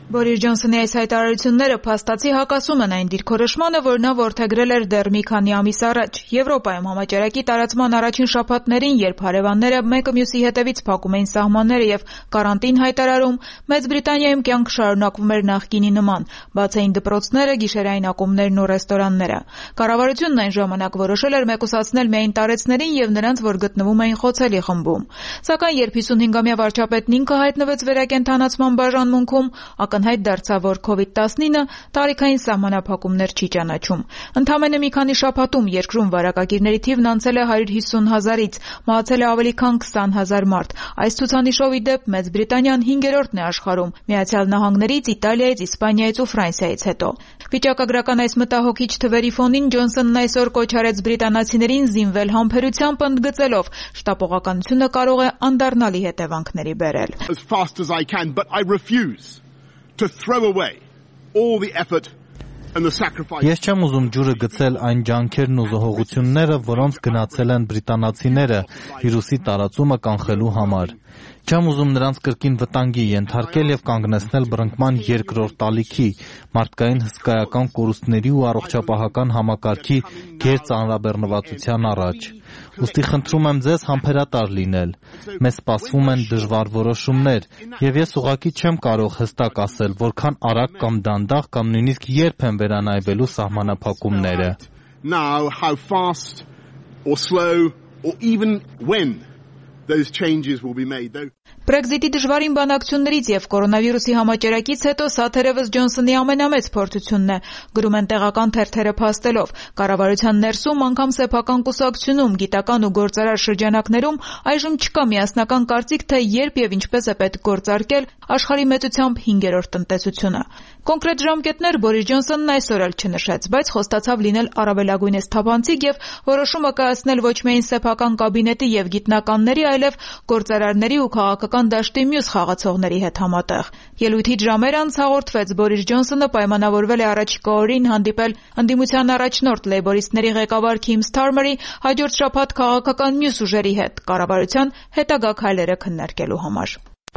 Բորիս Ջոնսոնի այս հայտարարությունները փաստացի հակասում են այն դիրքորոշմանը, որ նա որդեգրել էր դեռ մի քանի ամիս առաջ։ Եվրոպայում համաճարակի տարածման առաջին շաբաթներին, երբ հարևանները մեկը մյուսի հետևից փակում էին սահմանները եւ կարանտին հայտարարում, Մեծ Բրիտանիայում կյանք շարունակվում էր նախկինի նման, բաց էին դպրոցները, գիշերային ակումբներն ու ռեստորանները։ Կառավարությունն այն ժամանակ որոշել էր մեկուսացնել միայն տարեցներին եւ նրանց, որ գտնվում էին խոցելի խմբում։ Սակայն երբ 55-ամյա վարչապետն ինքը հայտնվեց վերակենդանացման բաժանմունքում, ակնհայտ դարձավ, որ COVID-19 տարիքային սահմանափակումներ չի ճանաչում։ Ընդամենը մի քանի շաբաթում երկրում վարակագիրների թիվն անցել է 150,000-ից, մահացել է ավելի քան 20,000 մարդ։ Այս ցուցանիշով ի դեպ Մեծ Բրիտանիան 5-րդն է աշխարհում, Միացյալ Նահանգներից, Իտալիայից, Իսպանիայից ու Ֆրանսիայից հետո։ Վիճակագրական այս մտահոգիչ թվերի ֆոնին Ջոնսոնն այսօր կոչ արեց բրիտանացիներին զինվել համբերությամբ, ընդգծելով շտապողականությունը կարող է անդառնալի հետևանքների բերել։ As fast as I can, but I refuse to throw away all the effort and the sacrifice. Ես չեմ ուզում ջուրը գցել այն ջանքերն ու զոհողությունները, որոնց գնացել են բրիտանացիները վիրուսի տարածումը կանխելու համար։ Չեմ ուզում նրանց կրկին վտանգի ենթարկել եւ կանգնեցնել բռնկման երկրորդ ալիքի, մարդկային հսկայական կորուստների ու առողջապահական համակարգի գերծանրաբեռնվածության առաջ։ Ուստի խնդրում եմ ձեզ համբերատար լինել։ Մեզ սպասվում են դժվար որոշումներ, եւ ես ուղղակի չեմ կարող հստակ ասել, որքան արագ կամ դանդաղ կամ նույնիսկ երբ են վերանայվելու սահմանափակումները։ Now how fast or slow or even when those changes will be made though. Brexit-ի դժվարին բանակցություններից եւ կորոնավիրուսի համաճարակից հետո սա թերևս Ջոնսոնի ամենամեծ փորձությունն է, գրում են տեղական թերթերը փաստելով։ Կառավարության ներսում, անգամ սեփական կուսակցությունում, գիտական ու գործարար շրջանակներում այժմ չկա միասնական կարծիք, թե երբ եւ ինչպես է պետք գործարկել աշխարհի մեծությամբ 5-րդ տնտեսությունը։ Կոնկրետ ժամկետներ Բորիս Ջոնսոնն այսօր էլ չնշեց, բայց խոստացավ լինել առավելագույնս թափանցիկ եւ որոշումը կայացնել ոչ միայն սեփական կաբինետի եւ գիտնականների, այլև գործարարների ու քաղաքական դաշտի մյուս խաղացողների հետ համատեղ։ Ելույթից ժամեր անց հաղորդվեց Բորիս Ջոնսոնը պայմանավորվել է առաջիկա օրին հանդիպել ընդդիմության առաջնորդ լեյբորիստների ղեկավար Քիմ Սթարմերի, հաջորդ շաբաթ քաղաքական մյուս ուժերի հետ կառավարության հետագա քայլերը քննարկելու համար։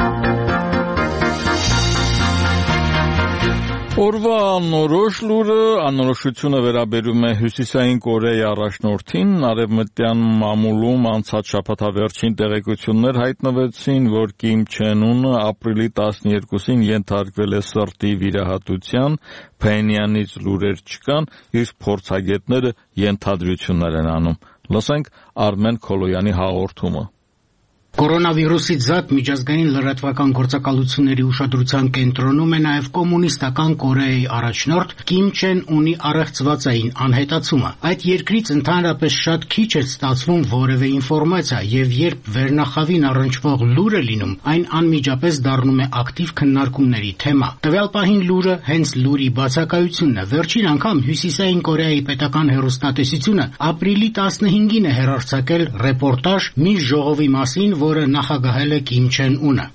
Օրվա անորոշ լուրը անորոշությունը վերաբերում է Հյուսիսային Կորեայի առաջնորդին։ Արևմտյան մամուլում անցած շաբաթավերջին տեղեկություններ հայտնվեցին, որ Կիմ Չեն Ունը ապրիլի 12-ին ենթարկվել է սրտի վիրահատության, Փենյանից լուրեր չկան, իսկ փորձագետները ենթադրություններ են անում։ Լսենք Արմեն Քոլոյանի հաղորդումը։ Կորոնավիրուսից զատ միջազգային լրատվական գործակալությունների ուշադրության կենտրոնում է նաև կոմունիստական Կորեայի առաջնորդ Կիմ Չեն Ունի առեղծվածային անհետացումը։ Այդ երկրից ընդհանրապես շատ քիչ է ստացվում որևէ ինֆորմացիա, եւ երբ վերնախավին առնչվող լուր է լինում, այն անմիջապես դառնում է ակտիվ քննարկումների թեմա։ Տվյալ պահին լուրը հենց լուրի բացակայությունն է։ Վերջին անգամ Հյուսիսային Կորեայի պետական հեռուստատեսությունը ապրիլի 15-ին է հեռարձակել ռեպորտաժ մի ժողովի մասին, որը նախագահել է Կիմ Չեն Ունը։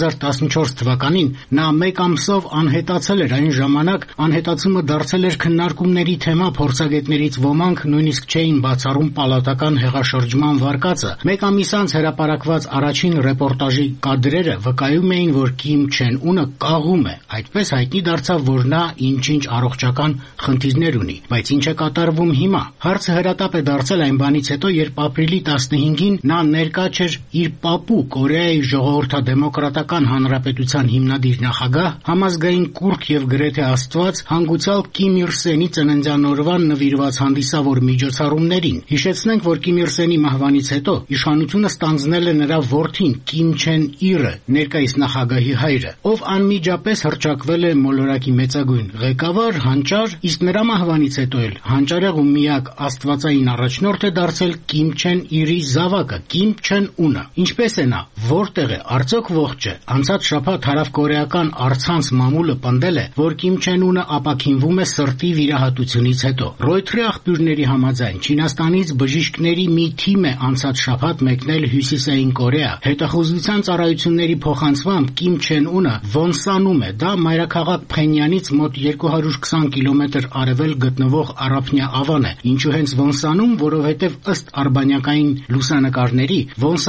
2014 թվականին նա մեկ ամսով անհետացել էր, այն ժամանակ անհետացումը դարձել էր քննարկումների թեմա, փորձագետներից ոմանք նույնիսկ չէին բացառում պալատական հեղաշրջման վարկածը։ Մեկ ամիս անց հրապարակված առաջին ռեպորտաժի կադրերը վկայում էին, որ Կիմ Չեն Ունը կաղում է, այդպես հայտնի դարձավ, որ նա ինչ-ինչ առողջական խնդիրներ ունի։ Բայց ինչ է կատարվում հիմա։ Հարցը հրատապ է դարձել այն բանից հետո, երբ ապրիլի 15-ին նա ներկա չէր իր պապու Կորեայի ժողովրդադեմոկրատական հանրապետության հիմնադիր նախագահ, համազգային կուրք եւ գրեթե աստված հանգուցալ Կիմ Իր Սենի ծննդյան օրվան նվիրված հանդիսավոր միջոցառումներին։ Հիշեցնենք, որ Կիմ Իր Սենի մահվանից հետո իշխանությունը ստանձնել է նրա որդին Կիմ Չեն Իրը, ներկայիս նախագահի հայրը, ով անմիջապես հռչակվել է մոլորակի մեծագույն ղեկավար, հանճար, իսկ նրա մահվանից հետո էլ հանճարեղ ու միակ աստվածային առաջնորդ է դարձել Կիմ Չեն Իրի զավակը Կիմ Չեն Ունը։ Ինչպես է նա, որտեղ է, արդյոք ողջ է։ Անցած շաբաթ հարավկորեական առցանց մամուլը պնդել է, որ Կիմ Չեն Ունը ապաքինվում է սրտի վիրահատությունից հետո։ Ռոյթերի աղբյուրների համաձայն Չինաստանից բժիշկների մի թիմ է անցած շաբաթ մեկնել Հյուսիսային Կորեա։ Հետախուզության ծառայությունների փոխանցմամբ Կիմ Չեն Ունը Վոնսանում է, դա մայրաքաղաք Փենյանից մոտ 220 կիլոմետր արևել գտնվող Արափնյա ավան է։ Ինչու հենց Վոնսանում, որովհետև ըստ արբանյակային լուսանկարների Վոնսանի կայարանը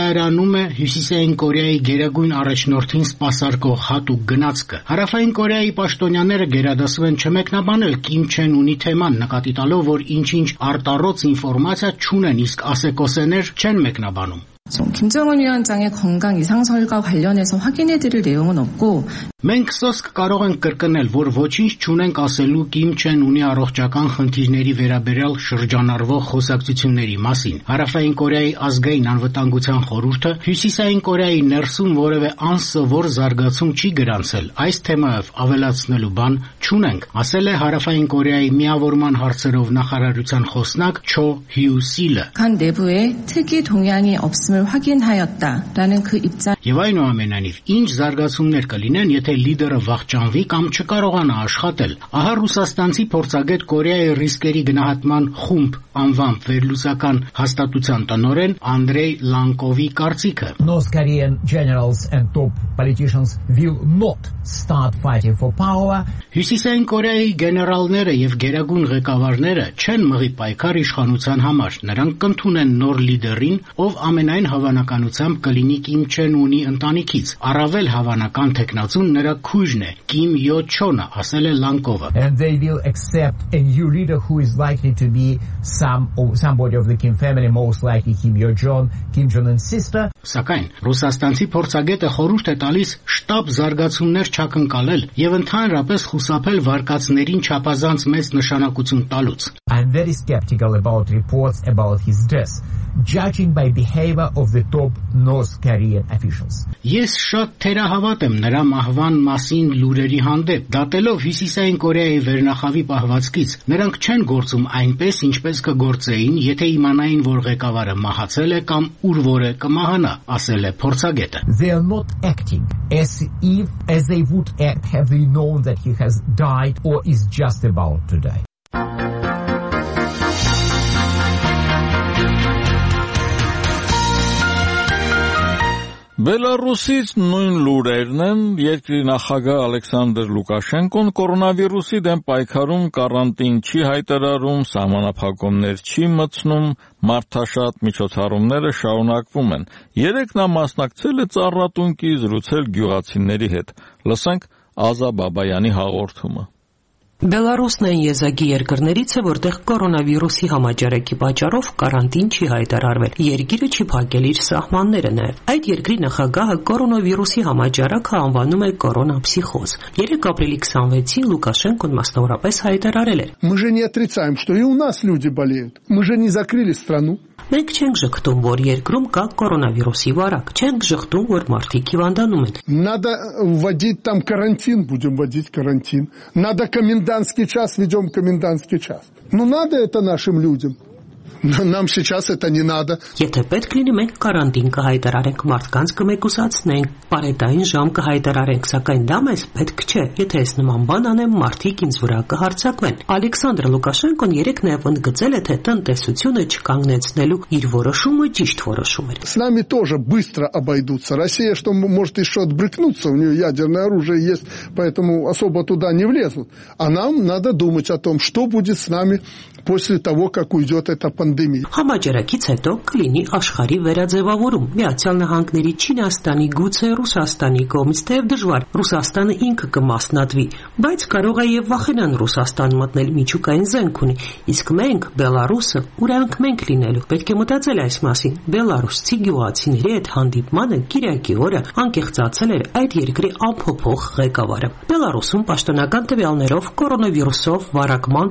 կայարանում է Հյուսիսային Կորեայի գերագույն առաջնորդին սպասարկող հատուկ գնացքը։ Հարավային Կորեայի պաշտոնյաները գերադասում են չմեկնաբանել Կիմ Չեն Ունի թեման, նկատի տալով, որ ինչ-ինչ արտառոց ինֆորմացիա չունեն, իսկ ասեկոսեներ չեն մեկնաբանում։ 김정은 위원장의 건강 이상설과 관련해서 확인해드릴 내용은 없고 Մենք սոսկ կարող ենք կրկնել, որ ոչինչ չունենք ասելու Կիմ Չեն Ունի առողջական խնդիրների վերաբերյալ շրջանառվող խոսակցությունների մասին։ Հարավային Կորեայի ազգային անվտանգության խորհուրդը Հյուսիսային Կորեայի ներսում որևէ անսովոր զարգացում չի գրանցել։ Այս թեմայով ավելացնելու բան չունենք, ասել է Հարավային Կորեայի միավորման հարցերով նախարարության խոսնակ Չո Հյու Սիլը։ 간 내부에 특이 동향이 없음을 확인하였다라는 그 입장. Եվ այնուամենայնիվ, ինչ զարգացումներ կլինեն, եթե լիդերը վախճանվի կամ չկարողանա աշխատել։ Ահա ռուսաստանցի փորձագետ Կորեայի ռիսկերի գնահատման խումբ անվամբ վերլուծական հաստատության տնօրեն Անդրեյ Լանկովի կարծիքը։ North Korean generals and top politicians will not start fighting for power. Հյուսիսային Կորեայի գեներալները եւ գերագույն ղեկավարները չեն մղի պայքար իշխանության համար։ Նրանք կընդունեն նոր լիդերին, ով ամենայն հավանականությամբ կլինի Կիմ Չեն Ունի ընտանիքից։ Առավել հավանական թեկնածուն նրա քույրն է, Կիմ Յո Չոնը, ասել է Լանկովը։ And they will accept a new leader who is likely to be somebody of the Kim family, most likely Kim Yo Jong, Kim Jong Un's sister. Սակայն ռուսաստանցի փորձագետը խորհուրդ է տալիս շտապ զարգացումներ չակնկալել եւ ընդհանրապես խուսափել վարկածներին չափազանց մեծ նշանակություն տալուց։ I'm very skeptical about reports about his death, judging by behavior of the top North Korean officials. Ես շատ թերահավատ եմ նրա մահվան մասին լուրերի հանդեպ, դատելով Հյուսիսային Կորեայի վերնախավի պահվածքից։ Նրանք չեն գործում այնպես, ինչպես կգործեին, եթե իմանային, որ ղեկավարը մահացել է կամ ուր որ է կմահանա, ասել է փորձագետը։ They are not acting as they would act have they known that he has died or is just about to die. Բելարուսից նույն լուրերն են, երկրի նախագահ Ալեքսանդր Լուկաշենկոն կորոնավիրուսի դեմ պայքարում կարանտին չի հայտարարում, սահմանափակումներ չի մտցնում, մարդաշատ միջոցառումները շարունակվում են։ Երեկ նա մասնակցել է ծառատունկի, զրուցել գյուղացիների հետ։ Լսենք Ազա Բաբայանի հաղորդումը։ Բելարուսն այն եզակի երկրներից է, որտեղ կորոնավիրուսի համաճարակի պատճառով կարանտին չի հայտարարվել։ Երկիրը չի փակել իր сахմանները նաև։ Այդ երկրի նախագահը կորոնավիրուսի համաճարակը անվանում է կորոնապսիխոզ։ 3 ապրիլի 26-ին Լուկաշենկոն մասնավորապես հայտարարել էր. Мы же не отрицаем, что и у нас люди болеют. Мы же не закрыли страну. Մենք չենք ժխտում, որ երկրում կա կորոնավիրուսի վարակ, չենք ժխտում, որ մարդիկ հիվանդանում են։ Надо вводить там карантин, будем вводить карантин. Надо комендантский час, ведем комендантский час. Ну надо это нашим людям. Нам сейчас это не надо. Եթե պետք լինի, մենք կարանտին կհայտարարենք, մարդկանց կմեկուսացնենք, պարետային ժամ կհայտարարենք, սակայն դա մեզ պետք չէ։ Եթե այս նման բան անեմ, մարդիկ ինձ վրա կհարձակվեն։ Ալեքսանդր Լուկաշենկոն երեկ նաև ընդգծել է, թե տնտեսությունը չկանգնեցնելու իր որոշումը ճիշտ որոշում էր։ С нами тоже быстро обойдутся. Россия, что может еще отбрыкнуться, у нее ядерное оружие есть, поэтому особо туда не влезут. А нам надо думать о том, что будет с нами после того, как уйдет эта пандемия. Համաճարակից հետո կլինի աշխարհի վերաձևավորում։ Միացյալ Նահանգների, Չինաստանի, գուցե Ռուսաստանի կողմից թեև դժվար, Ռուսաստանը ինքը կմասնատվի, բայց կարող է եւ վախենան Ռուսաստան մտնել միջուկային զենք ունի, իսկ մենք, Բելարուսը, ուրանք մենք լինելու։ Պետք է մտածել այս մասին։ Բելարուսցի գյուղացիների հետ հանդիպմանը Կիրակի օրը անկեղծացել էր այդ երկրի անփոփոխ ղեկավարը։ Բելարուսում պաշտոնական տվյալներով կորոնավիրուսով վարակման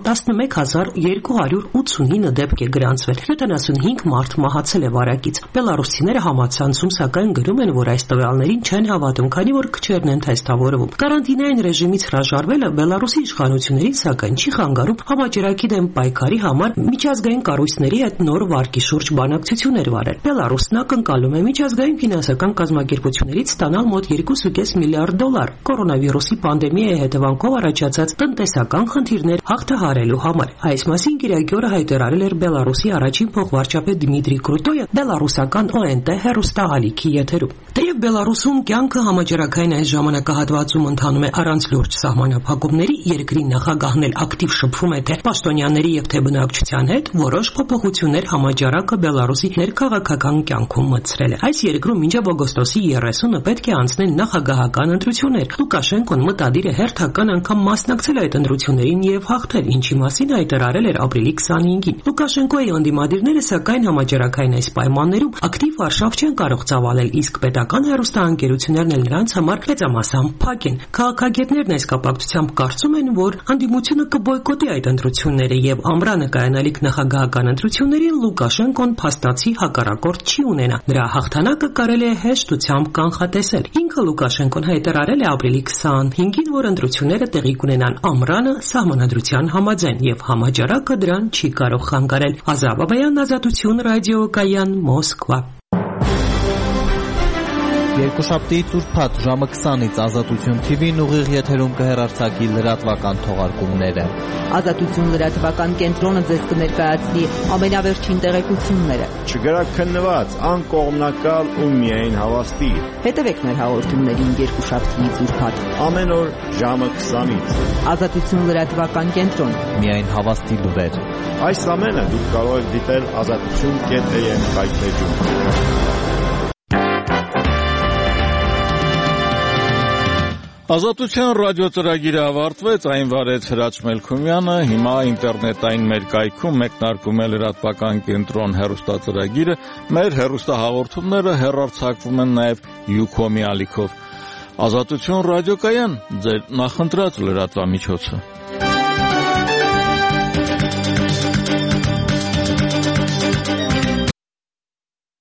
11289 դեպք է գրանցվել, 75 մարդ մահացել է վարակից։ Բելարուսցիները համացանցում սակայն գրում են, որ այս տվյալներին չեն հավատում, քանի որ քչերն են թեստավորվում։ Կարանտինային ռեժիմից հրաժարվելը Բելարուսի իշխանություններին սակայն չի խանգարում համաճարակի դեմ պայքարի համար միջազգային կառույցների հետ նոր վարկի շուրջ բանակցություններ վարել։ Բելարուսն ակնկալում է միջազգային ֆինանսական կազմակերպություններից ստանալ մոտ $2.5 միլիարդ կորոնավիրուսի պանդեմիայի հետևանքով առաջացած տնտեսական խնդիրներ հաղթահարելու համար։ Այս մասին Կիրակի օրը հայտարարել էր Բելարուսի Բելարուսի առաջին փոխվարչապետ Դմիտրի Կրուտոյը բելարուսական ONT հեռուստաալիքի եթերում։ Թեև Բելարուսում կյանքը համաճարակային այս ժամանակահատվածում ընթանում է առանց լուրջ սահմանափակումների, երկրի նախագահն էլ ակտիվ շփվում է թե պաշտոնյաների եւ թե բնակչության հետ, որոշ փոփոխություններ համաճարակը Բելարուսի ներքաղաքական կյանքում մտցրել է։ Այս երկրում մինչև օգոստոսի 30-ը պետք է անցնեն նախագահական ընտրություններ։ Լուկաշենկոն մտադիր է հերթական անգամ մասնակցել այդ ընտրություններին եւ հաղթել, ինչի մասին հայտարարել էր ապրիլի 25-ին։ Լուկաշենկոյի անդիմադիրները սակայն համաճարակային այս պայմաններում ակտիվ արշավ չեն կարող ծավալել, իսկ պետական հեռուստաընկերություններն էլ նրանց համար մեծամասամբ փակ են։ Քաղաքագետներն այս կապակցությամբ կարծում են, որ անդիմությունը կբոյկոտի այդ ընտրությունները եւ ամռանը կայանալիք նախագահական ընտրություններին Լուկաշենկոն փաստացի հակառակորդ չի ունենա։ Նրա հաղթանակը կարելի է հեշտությամբ կանխատեսել։ Ինքը Լուկաշենկոն հայտարարել է ապրիլի 25-ին, որ ընտրությունները տեղի կունենան ամռանը սահմանադրության համաձայն եւ համաճարակը դրան չի կարող խանգարել։ Ազատ Բաբայան, Ազատություն, ռադիոկայան, Մոսկվա։ Երկուշաբթիից ուրբաթ ժամը 20-ից Ազատություն TV-ն ուղիղ եթերում կհեռարձակի լրատվական թողարկումները։ Ազատություն լրատվական կենտրոնը ձեզ կներկայացնի ամենավերջին տեղեկությունները։ Չգրաքննված, անկողմնակալ ու միայն հավաստի։ Հետևեք մեր հաղորդումներին երկուշաբթիից ուրբաթ ամեն օր ժամը 20-ից։ Ազատություն լրատվական կենտրոն։ Միայն հավաստի լուրեր։ Այս ամենը դուք կարող եք դիտել azatutun.am կայքէջում։ Ազատության ռադիո ծրագիրը ավարտվեց, այն վարեց Հրաչ Մելքումյանը, հիմա ինտերնետային մեր կայքում մեկնարկում է լրատվական կենտրոն հեռուստածրագիրը, մեր հեռուստահաղորդումները հեռարձակվում են նաև Յուքոմի ալիքով։ Ազատություն ռադիոկայան, ձեր նախընտրած լրատվամիջոցը։